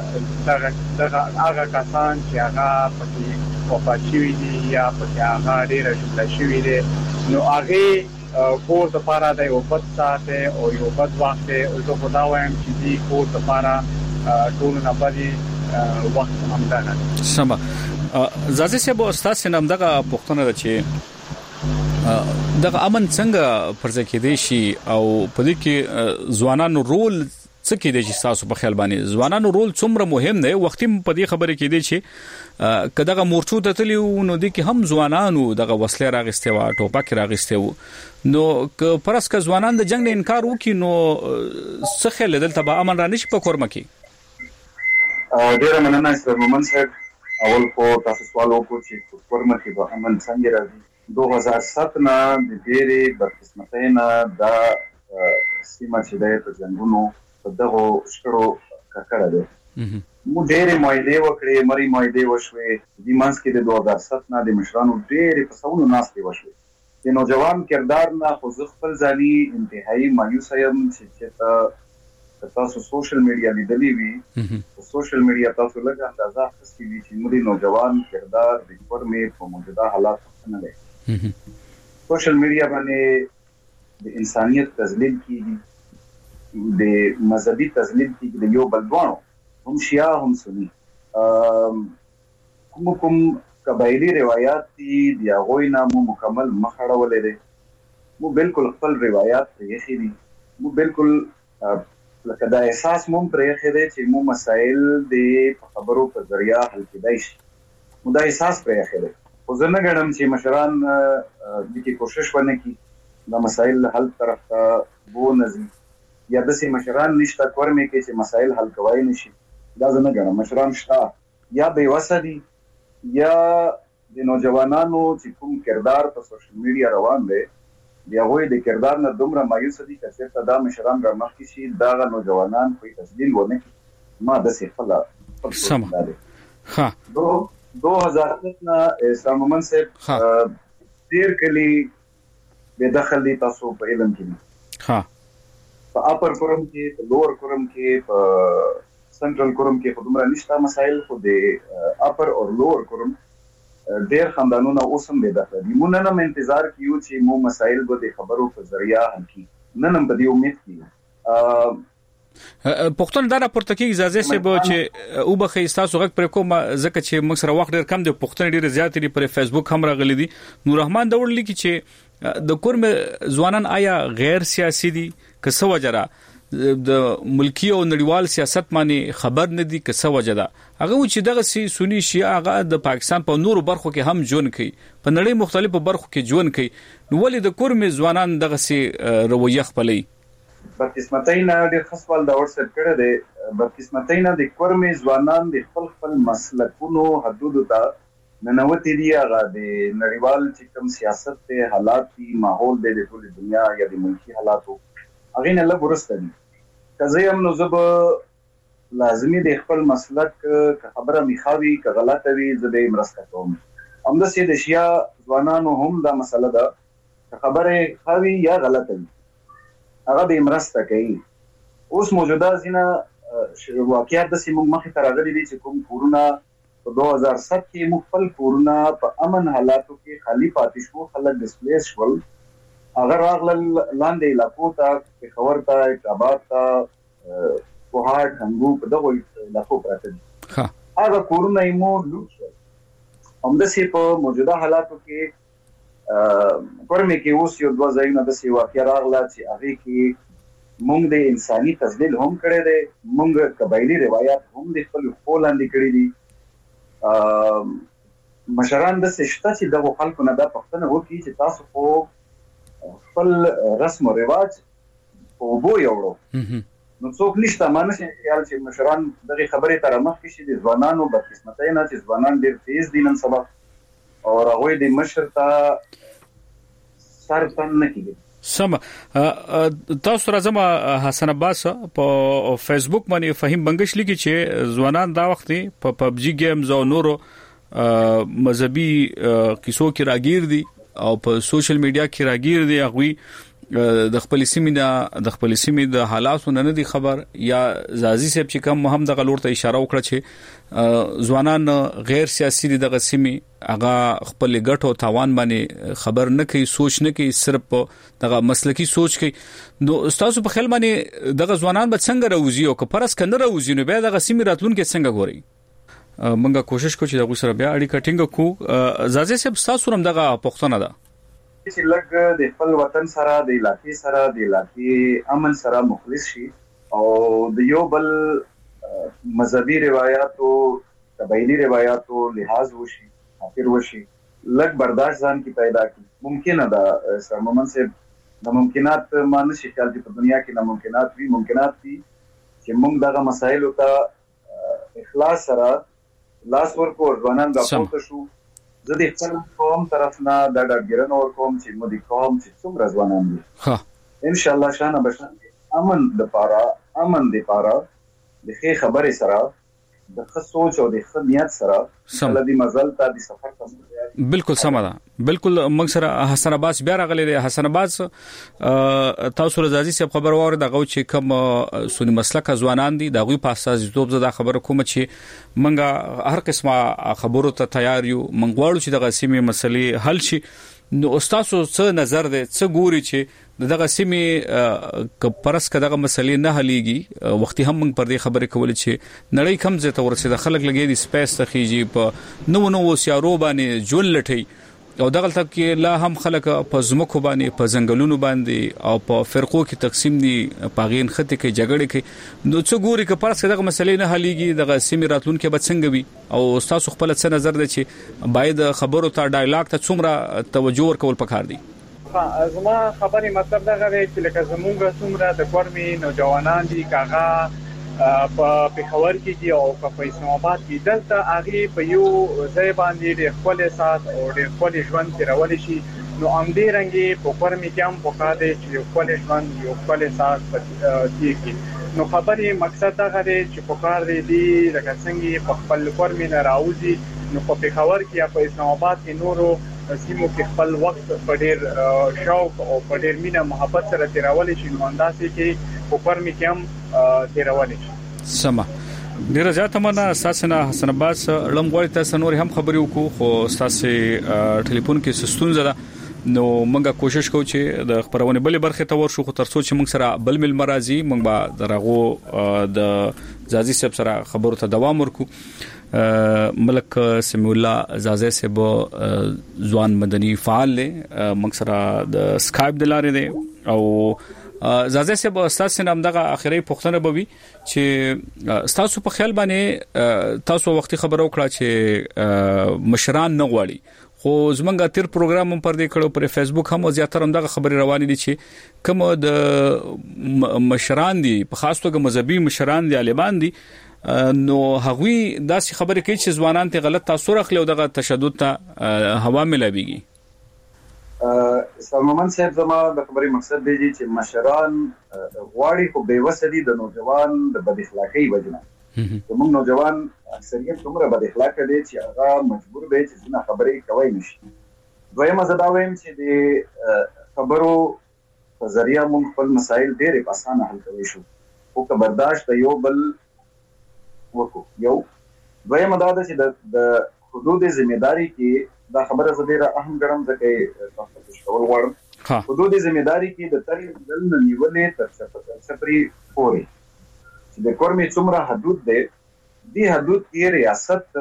هغه کسان چې هغه پکې وفات شوي دي یا پکې هغه ډېر جمله شوي دي نو هغه کور لپاره د یو بد ساعت او یو بد وخت او زه خدا وایم چې دې کور لپاره ټول نه بدی وخت همدغه سم. زازه سه به استاد سینم دغه پښتنه ده چې دغه امن څنګه پرځ کې دی شي او په دې کې ځوانانو رول څه کې دی چې تاسو په خیال باندې ځوانانو رول څومره مهم دی. وختي په دې خبره کې دی چې کداغه مورچو ته تلی نو د کې هم ځوانانو دغه وسله راغسته و ټوپک راغسته و نو ک پرس ک ځوانان د جنگ نه انکار وکي نو څه خل دلته به امن را نشي په کورمه کې. ډیر مننه سر مومن صاحب. اول کو تاسو سوال وکړو چې کورمه کې به امن څنګه راځي. 2007 نه د ډېرې بدقسمتۍ نه دا سیمه چې ده په جنګونو په دغو شخړو ککړه ده. مو ډېرې معاهدې وکړې مرۍ معاهدې وشوې. دې منځ کې د 2007 نه د مشرانو ډېرې په سوونو ناستې وشوې. د نوجوان کردار نه خو زه خپل ځاني انتهایي مایوسه یم چې تاسو سوشل میډیا لیدلې وي په سوشل میډیا تاسو لږ اندازه اخیستې وي چې موږ نوجوان کردار د کورمې په موجوده حالات نه دی. سوشل میډیا باندې د انسانيت تذلیل کیږي د مذهبي تذلیل کیږي د یو بلوانو هم شیعه هم سنی کوم قبایلی روایت دي د هغوی نامو مکمل مخړولې دي. مو بالکل خپل روایت پرېخې دي. مو بالکل لکه دا احساس مو پرېخې دي چې مو مسائل د خبرو په ذریعہ حل کېدای شي. مو دا احساس پرېخې دي. خو زه نه ګڼم چې مشران دې کوشش ونه کړي دا مسایل حل طرف ته ونه ځي یا داسې مشران نشته کورمې کې چې مسایل حل کوای نشي. دا زنه ګڼم مشران شته یا بې وسه دي یا د نوجوانانو چې کوم کردار په سوشل میډیا روان دی د هغوی د کردار نه دومره مایوس دي چې چېرته دا مشران رامخکې شي دغه نوجوانان کوئی تسلیل ونه کړي ما داسې خپله سمه ښه 2008 نه اسلام مومن صاحب ډېر کلي بې دخل دي تاسو په علم کې ښه په اپر کورم کې په لوور کورم کې په سنټرل کورم کې په دومره نشته مسایل خو د اپر او لوور کورم ډېر خاندانونه اوس هم بې دخله دي مونږ نن هم انتظار کیو چې مو مسایل به د خبرو په ذریعه حل کړي نن هم په دې امید کیو پښتون دا راپورته کې اجازه سه به چې او بخې تاسو غږ پر کوم ځکه چې موږ سره وخت ډېر کم دی پښتون ډېر زیات دی پر فیسبوک هم راغلي دي نور رحمان دور لیکي چې د کورم ځوانان آیا غیر سیاسي دي که څه وجره د ملکی او نړیوال سیاست باندې خبر نه دي که څه وجره هغه چې دغه سنی شیعه هغه د پاکستان په نورو برخو کې هم جون کوي په نړۍ مختلفو برخو کې جون کوي نو ولې د کورم ځوانان دغه سي رویه خپلې بدقسمتۍ نه ډېر خصوال دا ورسره کړی دی بدقسمتۍ نه د کورم ځوانان د خپل مسلکونو حدودو ته ننوتې دي هغه د نړیوال چې کوم سیاست ته حالات دي ماحول دی د ټولې دنیا یا د ملکی حالاتو هغه نه لږ ورسته دي که زه هم نو زه به لازمي د خپل مسلک خبره میخاوي که غلطه وي زه به مرسته کوم همداسې د شیعه ځوانانو هم دا مسله ده که خبره خاوي یا غلطه وي هغه به مرسته کوي اوس موجوده ځینه واقعیت داسې موږ مخې ته راغلي دي چې کوم کورونه په 2007 کې موږ خپل کورونه په امن حالاتو کې خالی پاتې شو خلک ډسپلیس شول هغه راغلل لاندې علاقو ته پېښور ته کابل ته کوهاټ هنګو په دغه علاقو پراته دي هغه کورونه یې مو لوټ شول همداسې په موجوده حالاتو کې کورمې کې اوس یو دوه ځایونه داسې واقع راغله چې هغې کې مونږ د انساني تذلیل هم کړی دی مونږ قبایلي روایات هم د خپل خپل لاندې کړي دي مشران داسې شته چې دغو خلکو نه دا پوښتنه وکړي چې تاسو خو خپل رسم او رواج په اوبو یوړو نو څوک نشته ما نشي خیال چې مشران دغه خبرې ته رامخکې شي د ځوانانو بدقسمتۍ نه چې ځوانان ډېر تیز دي نن سبا او هغوی د مشر ته سر تن نه کېږي سم تاسو راځم حسن عباس په فیسبوک باندې فهیم بنگش لیکي چې ځوانان دا وخت په پبجی گیمز او نورو مذهبي کیسو کې راګیر دي او په سوشل میډیا کې راګیر دي هغه د خپل سیمې د حالاتو نه دي خبر یا زازي صاحب چې کوم هم د غلور ته اشاره وکړه چې ځوانان غیر سیاسي دي د سیمې هغه خپل ګټو تاوان باندې خبر نه کوي سوچ نه کوي صرف دغه مسلکی سوچ کوي نو تاسو په خیال باندې دغه ځوانان به څنګه راوځي او که پرس کنه راوځي نو به دغه سیمې راتلونکي څنګه ګوري منګه کوشش کوو چې دغه سره بیا اړیکه ټینګ کو زازي صاحب تاسو هم دغه پښتنه ده چې لږ د خپل وطن سره د علاقې سره د علاقې امن سره مخلص شي او د یو بل مذهبي روایتو قبایلی روایتو لحاظ وشي خاطر وشي لږ برداشت ځان کې پیدا کړي ممکنه ده سر مومن صاحب د ممکنات ما نشي خیال چې په دنیا کې ناممکنات وي ممکنات دي چې موږ دغه مسایلو ته اخلاص سره لاس ورکو ځوانان راپورته شو زه د خپل قوم طرف نه دا ډاډګرنه ورکوم چې مو د قوم چې څومره ځوانان دي ان شاء الله شانه بشن امن د پاره د ښه خبرې سره د ښه سوچ او د ښه نیت سره د مزل ته د سفر ته بالکل سم ده بالکل موږ سره حسن عباس بیا راغلی دی حسن عباس تاسو رضازي صاحب خبر واره دغه چې کوم سنی مسلک ځوانان دي دغه په اساس توپ زده خبره کوم چې موږ هر قسمه خبرو ته تیار یو موږ غواړو چې دغه سیمه مسلې حل شي نو تاسو څه نظر دی څه ګوري چې دغه سیمه کپرس کداغه مسلې نه حليږي وختي هم موږ پر دې خبرې کولې چې نړۍ کم زه ته ورسېده خلک لګي دي سپیس ته خيږي په نو سیارو باندې جول لټي او دغه تل کې لا هم خلک په زمکو باندې په ځنګلونو باندې او په فرقو کې تقسیم دي پاغین خطه کې جګړه کې نو څو ګوري کپرس کداغه مسلې نه حليږي دغه سیمه راتلون کې به څنګه وي او تاسو خپل څه نظر دی چې باید خبرو ته ډایلاګ ته څومره توجه ورکول پکار دي زما خبرې مطلب دا غوي چې لکه زمونږ څومره د کورمي نوجوانان دي کاغه په پېښور کې او په اسلام آباد کې دلته هغه په یو ځای باندې د خپل سات او د خپل ژوند تیرول شي نو امدې رنګي په کورمي کې هم پکاده چې خپل ژوند یو خپل سات پاتې نو خبرې مقصد دا غواړي چې په کار دی لکه څنګه په خپل کورمي نه راوځي نو په پېښور کې یا په اسلام آباد کې نورو سیمو کې خپل وخت په ډېر شوق او په ډېر مینه محبت سره تیرول شي نو انداسې کې په کورمي کې هم تیرول شي سما ډیره زیاته مننه اساسنا حسن عباس لمغوړی تاسو نور هم خبري وکړو خو تاسو ټلیفون کې سستون زده نو موږ کوشش کوو چې د خبرونه بلې برخه ته ورشو خو تر څو چې موږ سره بل مل مرাজি موږ به درغو د زازي صاحب سره خبرو ته دوام ورکو ملک سمیع الله زازه صاحب ځوان مدني فعال له موږ سره د سکایپ دلاره دي او زازه صاحب تاسو نام دغه اخیری پوښتنه بوي چې تاسو په خیال باندې تاسو وختي خبرو کړه چې مشران نه غواړي خو زمونږه تیر پروګرام هم پر دې کړو پر فیسبوک هم زیاتره هم دغه خبري روانې دي چې کوم د مشران دي په خاص توګه مذهبي مشران دي عالمان دي نو هغوی داسې خبرې کوي چې ځوانان ته غلط تاثیر اخلي او دغه تشدد ته هوا ملابيږي سلمان صاحب زما د خبرې مقصد دی چې مشران غواړي خو بے وسه دي د نوجوان د بد اخلاقۍ وجنه زموږ نوجوان اکثریت دومره بد اخلاقه دي چې هغه مجبور دي چې څنګه خبرې کوي نشي دویمه زه دا وایم چې د خبرو په ذریعہ موږ خپل مسایل ډېر په اسانه حل کوي شو او که برداشت یو بل وکړو یو دویمه دا ده چې د حدود ذمہداري کې دا خبره زه اهم ګڼم ځکه تاسو ټول غواړم حدود ذمہداري کې د تاریخ دل نیولې تر سفري پورې چې د کورمي څومره حدود دي دی حدود کې ریاست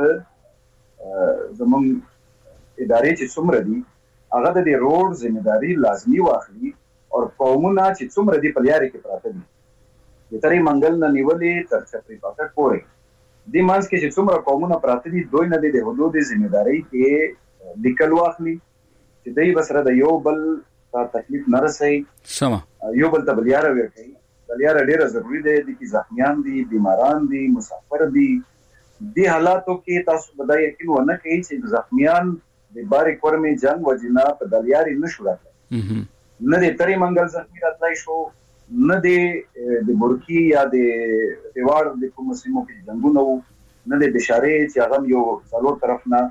زمون ادارې چې څومره دي هغه د روډ ذمہداري لازمي واخلي او قومونه چې څومره دي په لارې کې پراته دي د تاریخ منګل نه نیولې تر سفري پاتک پورې د مانس کې چې څومره قومونه پراته دي دوی نه د حدود ذمہداري کې لیکل واخلي چې دوی بسره د یو بل تکلیف نه رسي سم یو بل ته بلیاره ورکړي بلیاره ډیره ضروری دی چې زخمیان دي بیماران دي مسافر دي د حالاتو کې تاسو بدای یقین ونه کوي چې زخمیان د باري کورمي جنگ وجنا په دلیاري نشو راتلای نه د تری منګل زخمی راتلای شو نه د بورکی یا د دیوار د کوم سیمو کې جنگونه نه د بشاره چې هغه یو څلور طرف نه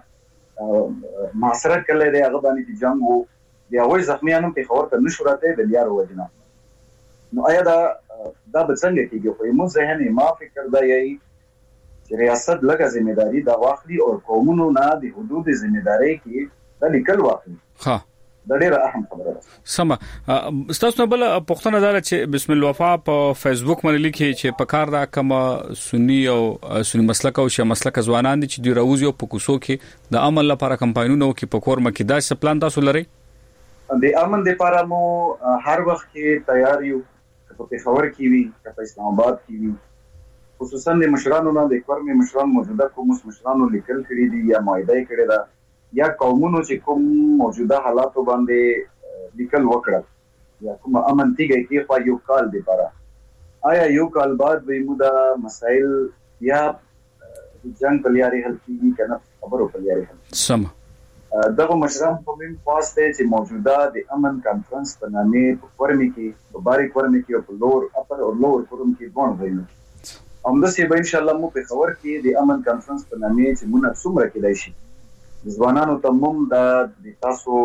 محاصره کړل دی هغه باندې جنگ وو د هغوی زخمیانو په خبر ته نشو راتلای د لیارو وجنا نو آیا دا به څنګه کېږي خو موږ ذهن ما فکر دا یی چې ریاست لکه ذمہداري دا واخلي او قومونو نه د حدود ذمہداري کې د لیکل واخلي ها دا ډیره اهم خبره ده سم تاسو بل پښتنه دار چې بسم الله وفا په فیسبوک باندې لیکي چې په کار دا کوم سنی او سنی مسلک او شه مسلک ځوانان دي چې دی راوځي په کوسو کې د عمل لپاره کمپاینونو کې په کور مکه دا پلان تاسو لري د امن لپاره مو هر وخت کې تیار یو په پېښور کې وي په اسلام آباد کې وي خصوصا د مشرانو نه د کورمي مشران موجوده کوم مشرانو لیکل کړي دي یا مایده کړي دا یا قومونو چې کوم موجوده حالاتو باندې لیکل وکړه یا کوم امن تیږي کې خو یو کال دی لپاره آیا یو کال بعد به مودا مسائل یا جنگ کلیاري حل کیږي کنه خبرو کلیاري حل سم دغه مشران په مين واسطه چې موجوده د امن کانفرنس په نامه په کورمي کې په باري کورمي کې او په لور اپر او لور کورم کې ګون وایي همداسې به ان شاء الله مو په خبر کې د امن کانفرنس په نامه چې مونږ څومره کېدای شي ځوانانو ته مم د تاسو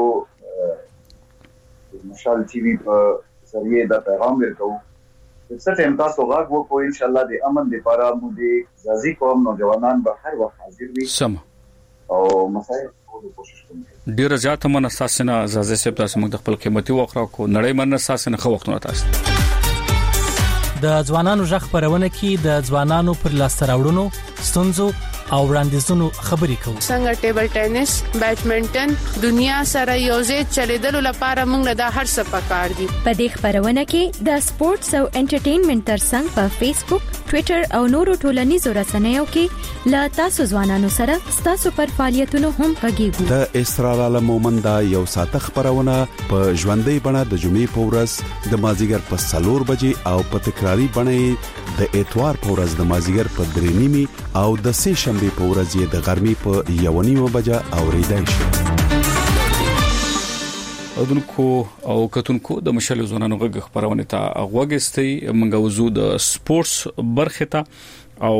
مشال ټي وي په ذریعہ دا پیغام ورکو چې څه تاسو غاغ وکړو ان شاء الله د امن لپاره مو د ځازي قوم نوجوانان به هر وخت حاضر وي سم او مسایل ډیر زیاته من اساسنه زازه سپ تاسو موږ د خپل قیمتي وخت کو نړۍ من اساسنه خو وختونه تاسو د ځوانانو ژغ پرونه کې د ځوانانو پر لاس راوړونو ستونزو او وړاندیزونو خبرې کوو. څنګه ټیبل ټینس، بیډمنټن دنیا سره یوځای چلیدلو لپاره موږ له هر څه پکار دي. په دې خبرونه کې د سپورتس او انټرټینمنټ ترڅنګ په فیسبوک، ټوئیټر او نورو ټولنیزو رسنیو کې له تاسو ځوانانو سره ستاسو پر فعالیتونو هم غږیږو. د اسرار عالم مومندا یو ساعت خبرونه په ژوندۍ بڼه د جمعې په ورځ د مازیګر په 4 بجې او په تکراری بڼه د اتوار په ورځ د مازیګر په 3:30 او د سه شنبه په ورځ د غرمې په 1:30 بجې اوریدای شي. اودونکو او کتونکو د مشال زونانو غږ خبرونه ته غوږستي منګه وزو د سپورتس برخه ته او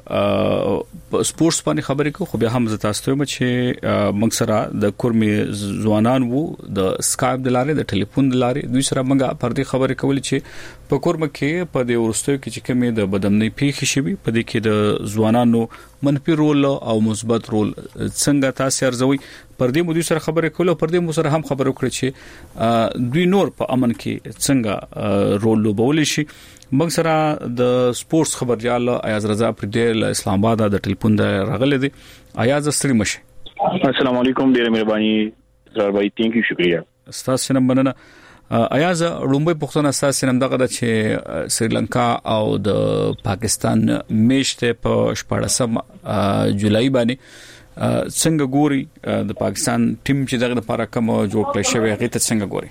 سپورتس باندې خبرې کو خو به هم زه تاسو ته چې موږ سره د کورمي ځوانان وو د سکایپ د لارې د ټلیفون د لارې دوی سره موږ پر دې خبرې کول چې په کورمه کې په دې ورستیو کې چې کومې د بدمنۍ پیښې شوي په دې کې د ځوانانو منفي رول او مثبت رول څنګه تاسو ارزوي پر دې مو دوی سره خبرې کول او پر دې مو سره هم خبرې وکړي چې دوی نور په امن کې څنګه رول لوبول شي. موږ سره د سپورتس خبريال ایاز رضا پردیل اسلام آباد د ټلیفون د راغله دي. ایاز ستړي مشه. السلام علیکم، ډیره مهرباني سر بھائی، ثانک یو، شکریہ. تاسو نن مننه. ایاز لومبي پښتون اساس نن دغه چې سریلانکا او د پاکستان میچ ته په 14 جولای باندې څنګه ګوري د پاکستان ټیم چې دغه لپاره کوم جوړ کړی شوی هغه ته څنګه ګوري؟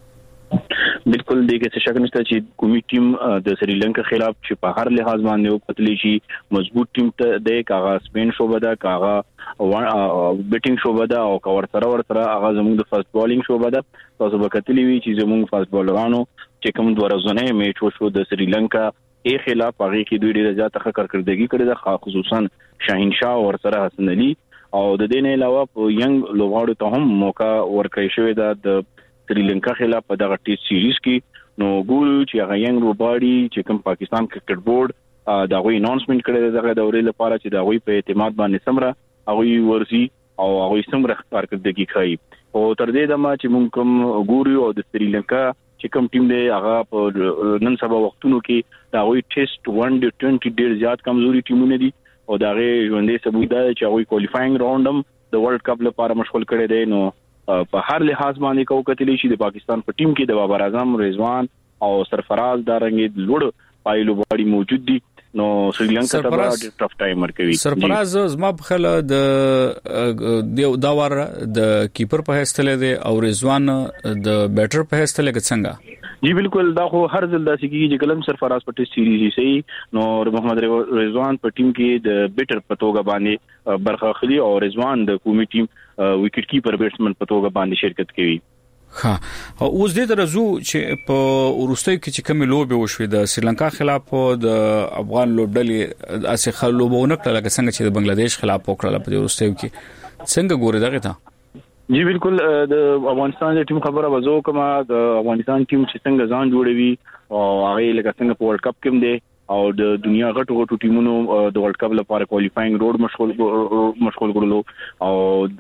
بالکل دغه څه شک نشته چې کومي ټیم د سریلانکا خلاف چې په هر لحاظ باندې وکړي شي مضبوط ټیم ته د کاغذ سپین شوبه ده، کاغذ بیټینګ شوبه ده او کور سره هغه زموږ د فاست بالینګ شوبه ده. تاسو به کتلی وی چې زموږ فاست بالرانو چې کوم دوه ورځې میچ وشو د سریلانکا ای خلاف هغه کې دوی ډیره زیاته کارکړدګي کړې ده، خصوصا شاهین شاه او سره حسن علي او د دې نه علاوه ینګ لوبغاړو ته هم موقع ورکړی شوی ده د سریلانکا خلاف په دغه ټیسټ سیریز کې. نو ګورو چې هغه ینګ لوبغاړي چې کوم پاکستان کرکټ بورډ دا غوي اناونسمنت کړی دغه دورې لپاره چې دا غوي په اعتماد باندې سمره هغه ورسي او هغه سمره کارکړدګي کوي. او تر دې دمه چې موږ کوم ګورو او د سریلانکا چې کوم ټیم دی هغه په نن سبا وختونو کې دا غوي ټیسټ 120 ډیر زیات کمزوري ټیمونه دي او دا غي ژوندې ثبوت دی چې هغه کوالیفاینګ راوند هم د ورلد کپ لپاره مشغول کړي دي. نو په هر لحاظ باندې کو کتلی شي د پاکستان په ټیم کې د بابر اعظم، رضوان او سرفراز دارنګ لوړ پایلو باندې موجود دي. نو سریلانکا ته ډېر ټف ټایم ورکوي. سرفراز زما په خله د داور د کیپر په هستله دي او رضوان د بیټر په هستله څنګه؟ جی بالکل دا خو هر ځل داسې کیږي چې کلم سرفراز په ټیسټ سیریز یې صحیح نو محمد رضوان په ټیم کې د بیټر په توګه باندې برخه اخلي او رضوان د قومي ټیم وکټ کیپر بیټسمن په توګه باندې شرکت کوي. ها اوس دې درځو چې په ورستۍ کې چې کوم لوبي وشوي د سریلانکا خلاف د افغان لوبډلې اسې خلوبونه کړل لکه څنګه چې د بنگلاديش خلاف وکړل په ورستۍ کې څنګه ګوري دغه ته؟ جی بالکل د افغانستان د ټیم خبره وځو کومه د افغانستان ټیم چې څنګه ځان جوړوي او هغه لکه څنګه په ورلد کپ کې دی او د دنیا غټو ټیمونو د ورلد کپ لپاره کوالیفاینګ روډ مشغول کړلو او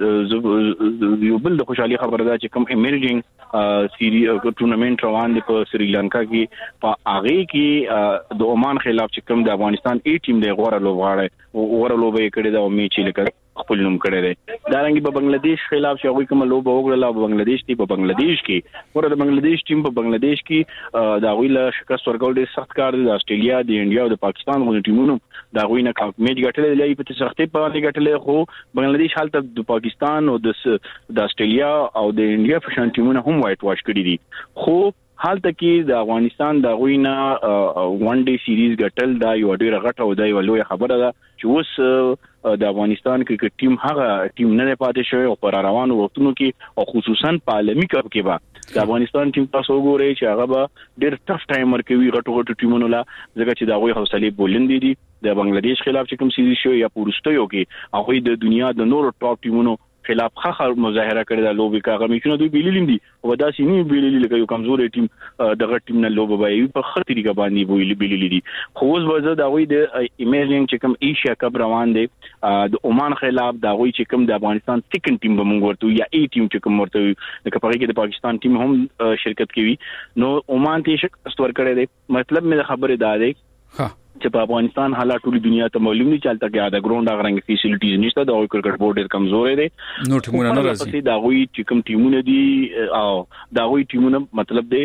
یو بل د خوشحالي خبره ده چې کوم ایمرجنګ سیریز ټورنمنت روان دي په سریلانکا کې په هغه کې د عمان خلاف چې کوم د افغانستان ای ټیم د غوړه لوبه کړې ده او میچ لکه خپل نوم کړی دی. دا رنګي په بنگلاديش خلاف چې هغه کوم لوبه وکړه په بنگلاديش کې په بنگلاديش کې ورته د بنگلاديش ټیم په بنگلاديش کې دا غویله شکست ورکول ډیر سخت کار دی. د استرالیا، د انډیا او د پاکستان غوښتنې ټیمونو دا غوینه میچ ګټلې دی په سختۍ په باندې ګټلې خو بنگلاديش حالت د پاکستان او د استرالیا او د انډیا په شان ټیمونو هم وایټ واش کړی دي. خو حالت کې د افغانستان د غوینه ون ډے سیریز ګټل دا یو ډیره غټه او دا یو لوی خبره ده چې اوس د افغانستان کرکټ ټیم هغه ټیم نه پاتې شوی او پر روانو وختونو کې او خصوصا په عالمي کپ کې به د افغانستان ټیم تاسو وګورئ چې هغه به ډېر ټف ټایم ورکوي غټو ټیمونو لا ځکه چې دا غوي حوصله بولندې دي. د بنگلاديش خلاف چې کوم سیریز شو یا پورستیو کې هغه د دنیا د نورو ټاپ ټیمونو خلاف خخر مظاهره کړی دا لوبي کاغه میچونه دوی بیلیلم دي او دا سینې بیلیلی لکه یو کمزوري ټیم دغه ټیم نه لوبه وایي په خطر طریقه باندې بیلیلی دي. خو اوس وځه دا وایي د ایمیجینګ چې کوم ایشیا کپ روان دي د عمان خلاف دا وایي چې کوم د افغانستان سیکنډ ټیم به مونږ ورته یا ای ټیم چې کوم ورته د کپړې کې د پاکستان ټیم هم شرکت کوي. نو عمان ته شکست ورکړی دی. مطلب مې خبره ده چې په افغانستان حالات ټول دنیا ته معلوم دي چې حالت کې دا ګراوند غرنګ فیسیلیټیز نشته د کرکټ بورډ ډېر کمزور دی نو ټیمونه نه راځي دا غوي چې کوم ټیمونه دي او دا غوي ټیمونه مطلب دی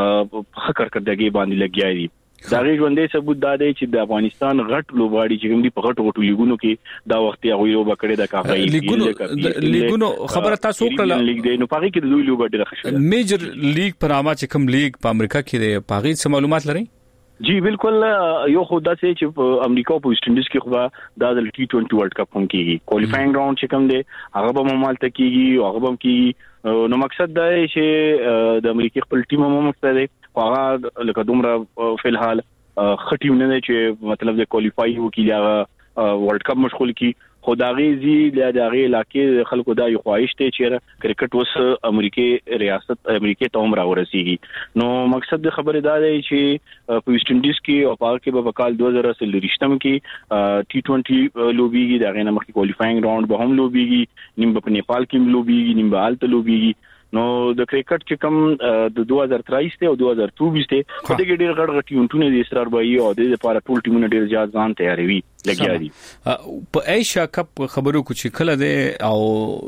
فخر کړدګي باندې لګیای دي دا غي ژوندې ثبوت دا دی چې د افغانستان غټ لوبغاړي چې کوم دي په غټو لیګونو کې دا وخت یې غوي وبکړي د کافي لیګونو خبره تاسو کړل لیګ دی نو پاره کې د دوی لوبغاړي ډېر ښه میجر لیګ پر عامه چې کوم لیګ په امریکا کې دی پاغي څه معلومات لري جی بالکل یو خدا سي چې په امریکا او ویسټ انډیز کې خو دا د T20 ورلد کپ هم کیږي کوالیفاینګ راوند چې کوم دی هغه به ممالته کیږي او هغه هم کیږي نو مقصد دا دی چې د امریکای خپل ټیم هم مقصد دی هغه لکه دومره فلحال خټیو نه چې مطلب د کوالیفای وکیلیا ورلد کپ مشغول کی خدایي زی د هغه علاقې خلکو دا یو خواهش ته چې کرکټ وس امریکای ریاست امریکای ته هم راورسیږي نو مقصد د خبره دا دی چې په ویسټ انډیز کې او پاک کې په کال 2023 کې T20 لوبيږي دا غنه مخکې کوالیفاینګ راوند به هم لوبيږي نیم په نیپال کې لوبيږي نیم په الته لوبيږي نو د کرکټ چې کوم د 2023 ته او 2024 ته په دې کې ډېر غړ غټیونټونه د اسرار بایي او د لپاره ټول ټیمونه ډېر زیات ځان تیاروي لګیا دي په ایشیا کپ خبرو کو چې کله ده او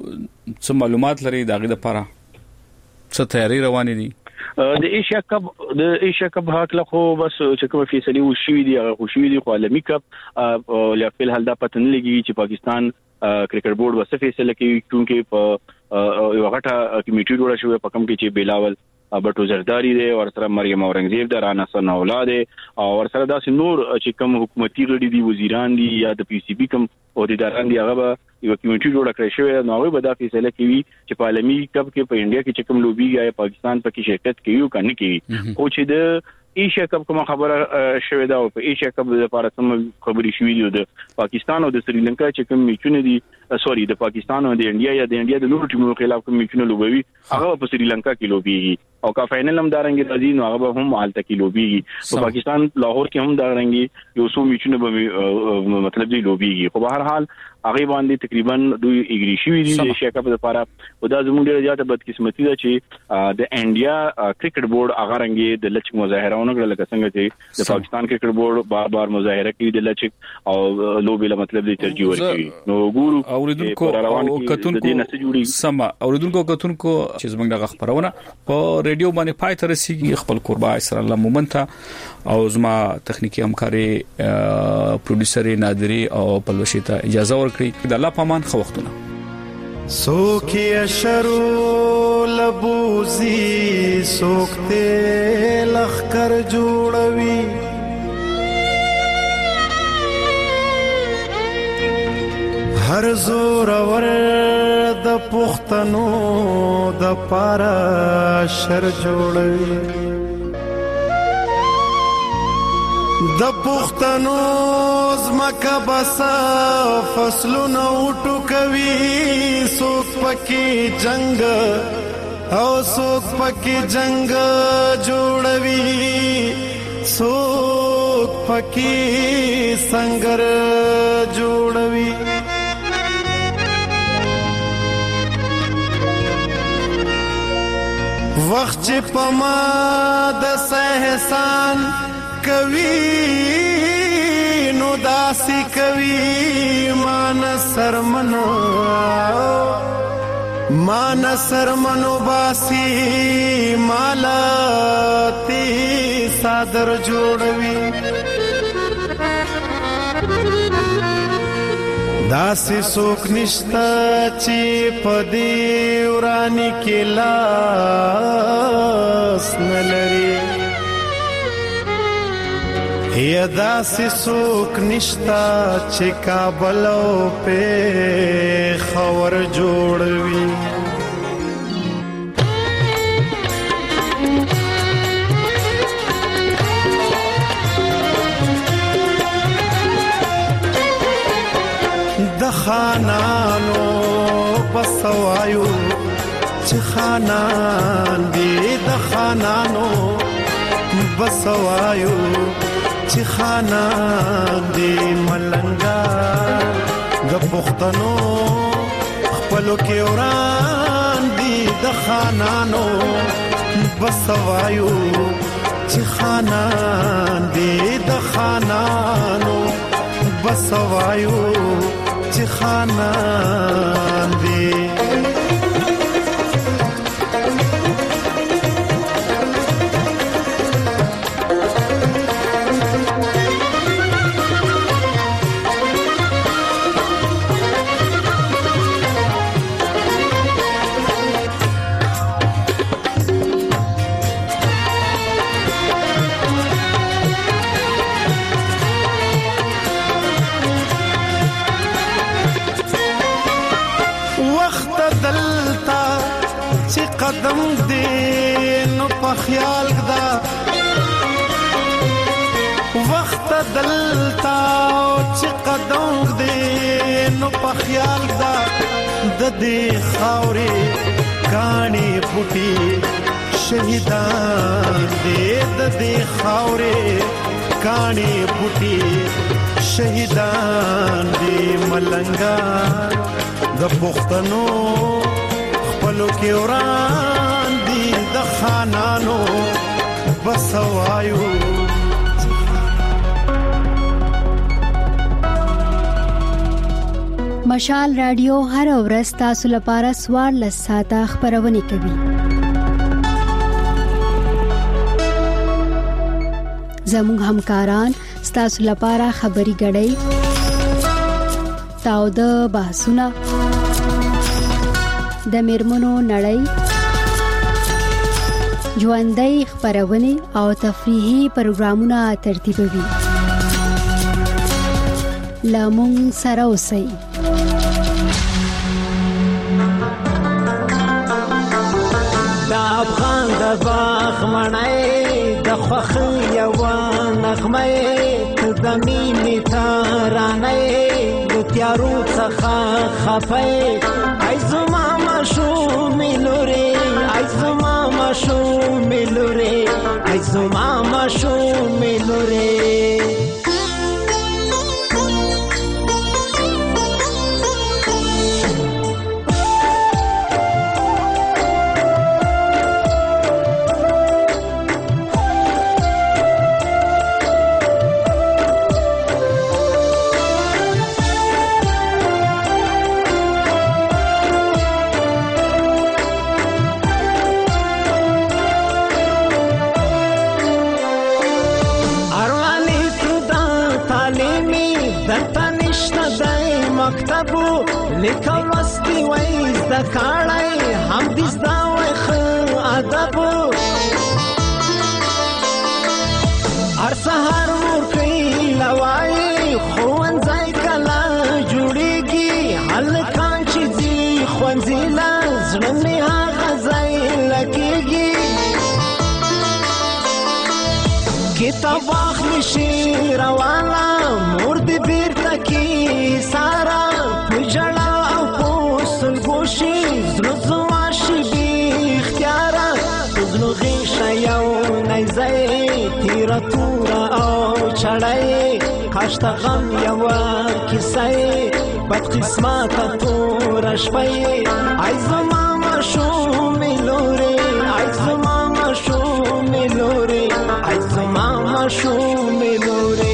څه معلومات لري دا غي لپاره څه تیاری روانې دي د ایشیا کپ حق له خو بس چې کوم فیصله وشوي دي هغه خوشوي دي خو عالمي کپ لا فل حال دا پته نه لګي چې پاکستان کرکټ بورډ وسه فیصله کوي چې په یو غټه کمیټه جوړه شوې په کوم کې چې بلاول بټو زرداری دی او سره مریم اورنګزیب د رانا سن اولاد او سره داسې نور چې کوم حکومتي غړي دي وزیران دي یا د پی سی بي کوم عہدیداران دي هغه یو کمیټه جوړه کړې شوې نو هغه به دا فیصله کوي چې په عالمي کپ کې په انډیا کې چې کوم لوبي یا پاکستان پکې شرکت کوي او کنه کوي خو چې د ایشیا کپ کوم خبره شوې ده او په ایشیا کپ لپاره سم خبري شوې دي د پاکستان او د سریلانکا چې کوم میچونه دي د پاکستان او د انډیا یا د انډیا د نورو ټیمونو خلاف کوم میچونه لوبوي هغه په سریلانکا کې لوبيږي او کا فائنل هم دارنګي راځي نو هغه هم حالت کې لوبيږي په پاکستان لاهور کې هم دارنګي یو څو میچونه به مطلب دی لوبيږي خو بهر حال هغه باندې تقریبا دوی اګری شوې دي د ایشیا کپ لپاره او دا زموږ ډیره زیاته بدقسمتي ده چې د انډیا کرکټ بورډ هغه رنګي د لچک مظاهرهونه کړل لکه څنګه چې د پاکستان کرکټ بورډ بار مظاهره کوي د لچک او لوبي له مطلب دی ترجیح ورکوي نو ګورو اوریدونکو او کتونکو سم اوریدونکو کتونکو چې زموږ د خبرونه په ریډیو باندې پای تر رسیدي خپل قربا اسر الله مومنتا او زما تخنیکی همکاري پروډوسر نادری او پلوشیتا اجازه ورکړي د الله پامان خو وختونه سوکي شرو لبوزي سوکته لخر جوړوي هر زور ور د پښتنو د پارا شر جوړوي د پښتنو زمکه بس فصلونه وټوکوي څوک پکې جنگ او څوک پکې جنگ جوړوي څوک پکې سنگر جوړوي وخت چې پما د احسان کوي نو داسي کوي مان سرمنو باسي مالا تی صادر جوړوي داسي سوک نشتا چې پدی ورانی کې لاس نلري یا داسې څوک نشتا چې کابل او پېښور جوړوي د خانانو بسوایو چې خانان دي د خانانو بسوایو چې خانان دی ملنګا د پښتنو خپلو کې وران دی د خانانو بسوایو چې خانان دی د خانانو بس وایو چې خانان دی قدم دې نو په خیال دا وخت دلتا چې قدم دې نو په خیال دا د دې خاورې کاني پټي شهیدان دې د دې خاورې کاني پټي شهیدان دې ملنګا د پښتنو خپلو کې وران دي د خانانو بس وایو مشال رادیو هر ورځ تاسو لپاره 14 ساعته خبرونه کوي. زموږ همکاران تاسو لپاره خبري غړي تاو د بحثونه د میرمنو نړۍ ژوندۍ خبرونه او تفریحي پروګرامونه ترتیبوي. لامون سره اوسئ. د افغان د باغ مړی د خوښۍ یوه نغمه ته د مینې ترانه د تیارو څخه خفه ای زما ماشومې لورې ای زما ماشومې لورې ای زما ماشومې لورې لیکل وستي وای زده کړای هم دې زده وای خو ادب هر سهار مور کوي لوای ښوونځی کله جوړیږي هلکان چې ځي ښوونځي له زړه مې هغه ځای لګېږي کتاب واخلي شي روانه مور دې بیرته کې سارا جړا او پوسل ګوشي زړه زواشي بي اختیارا زړه غیشه یو نایزای تیر تور او چړای کاشت غم یو کیسای بد قسمت تور شپای ای زما ماشومې لورې ای زما ماشومې لورې ای زما ماشومې لورې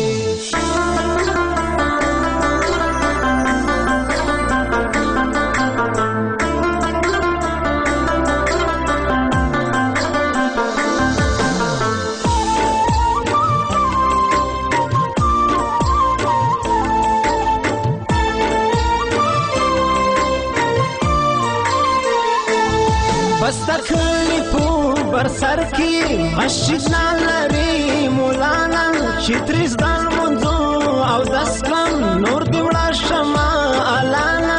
بستکلی پو برسر کی مسجد نالری مولانا چتریز دان منزو او دسکم نور دیوڑا شما آلانا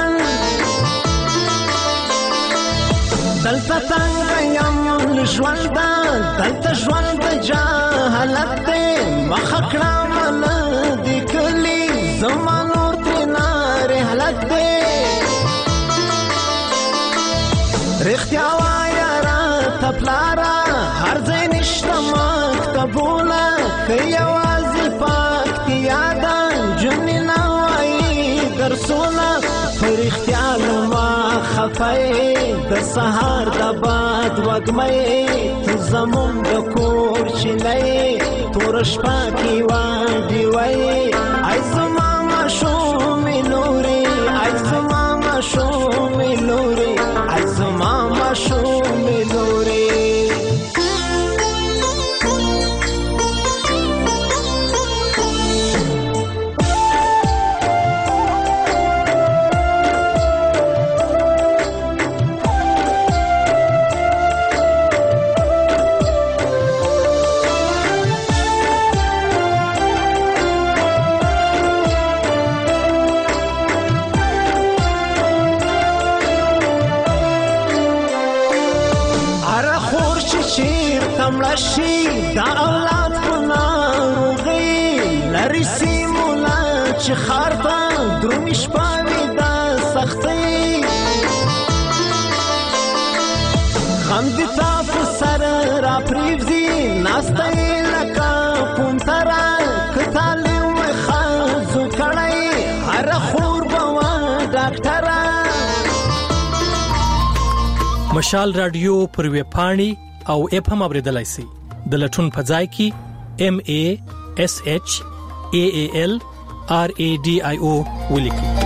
دلتا تنگیم لجوالدا دلتا جوالدا جاہلت دے مخکڑا من دیکلی زمان نور تینا رحلت دے رختیا وایرا تپلارا هر ځای نشته مکتبونه که یوازې پاکتي یاده جنې نه وایي درسونه په رښتیا لما خفای د سهار د باد وګمې ته زمون د کور چلې تور شپه کې وادي وای ای زما ماشوم نوري ای زما ماشوم نوري ای زما ماشوم نوري شي دا اولاد په ناروغي لري سیمولا چې خارته درومي شپاوي دا سختي غم دي تاسو سره را پریوزي ناستای لکه پونترا کتاله وخازو کړای هر خور بوا ډاکټرا مشال رادیو پر وی پاڼي او اپ هم اوریدلای شي د لټون په ځای کې MASHAALRADIO ولیکي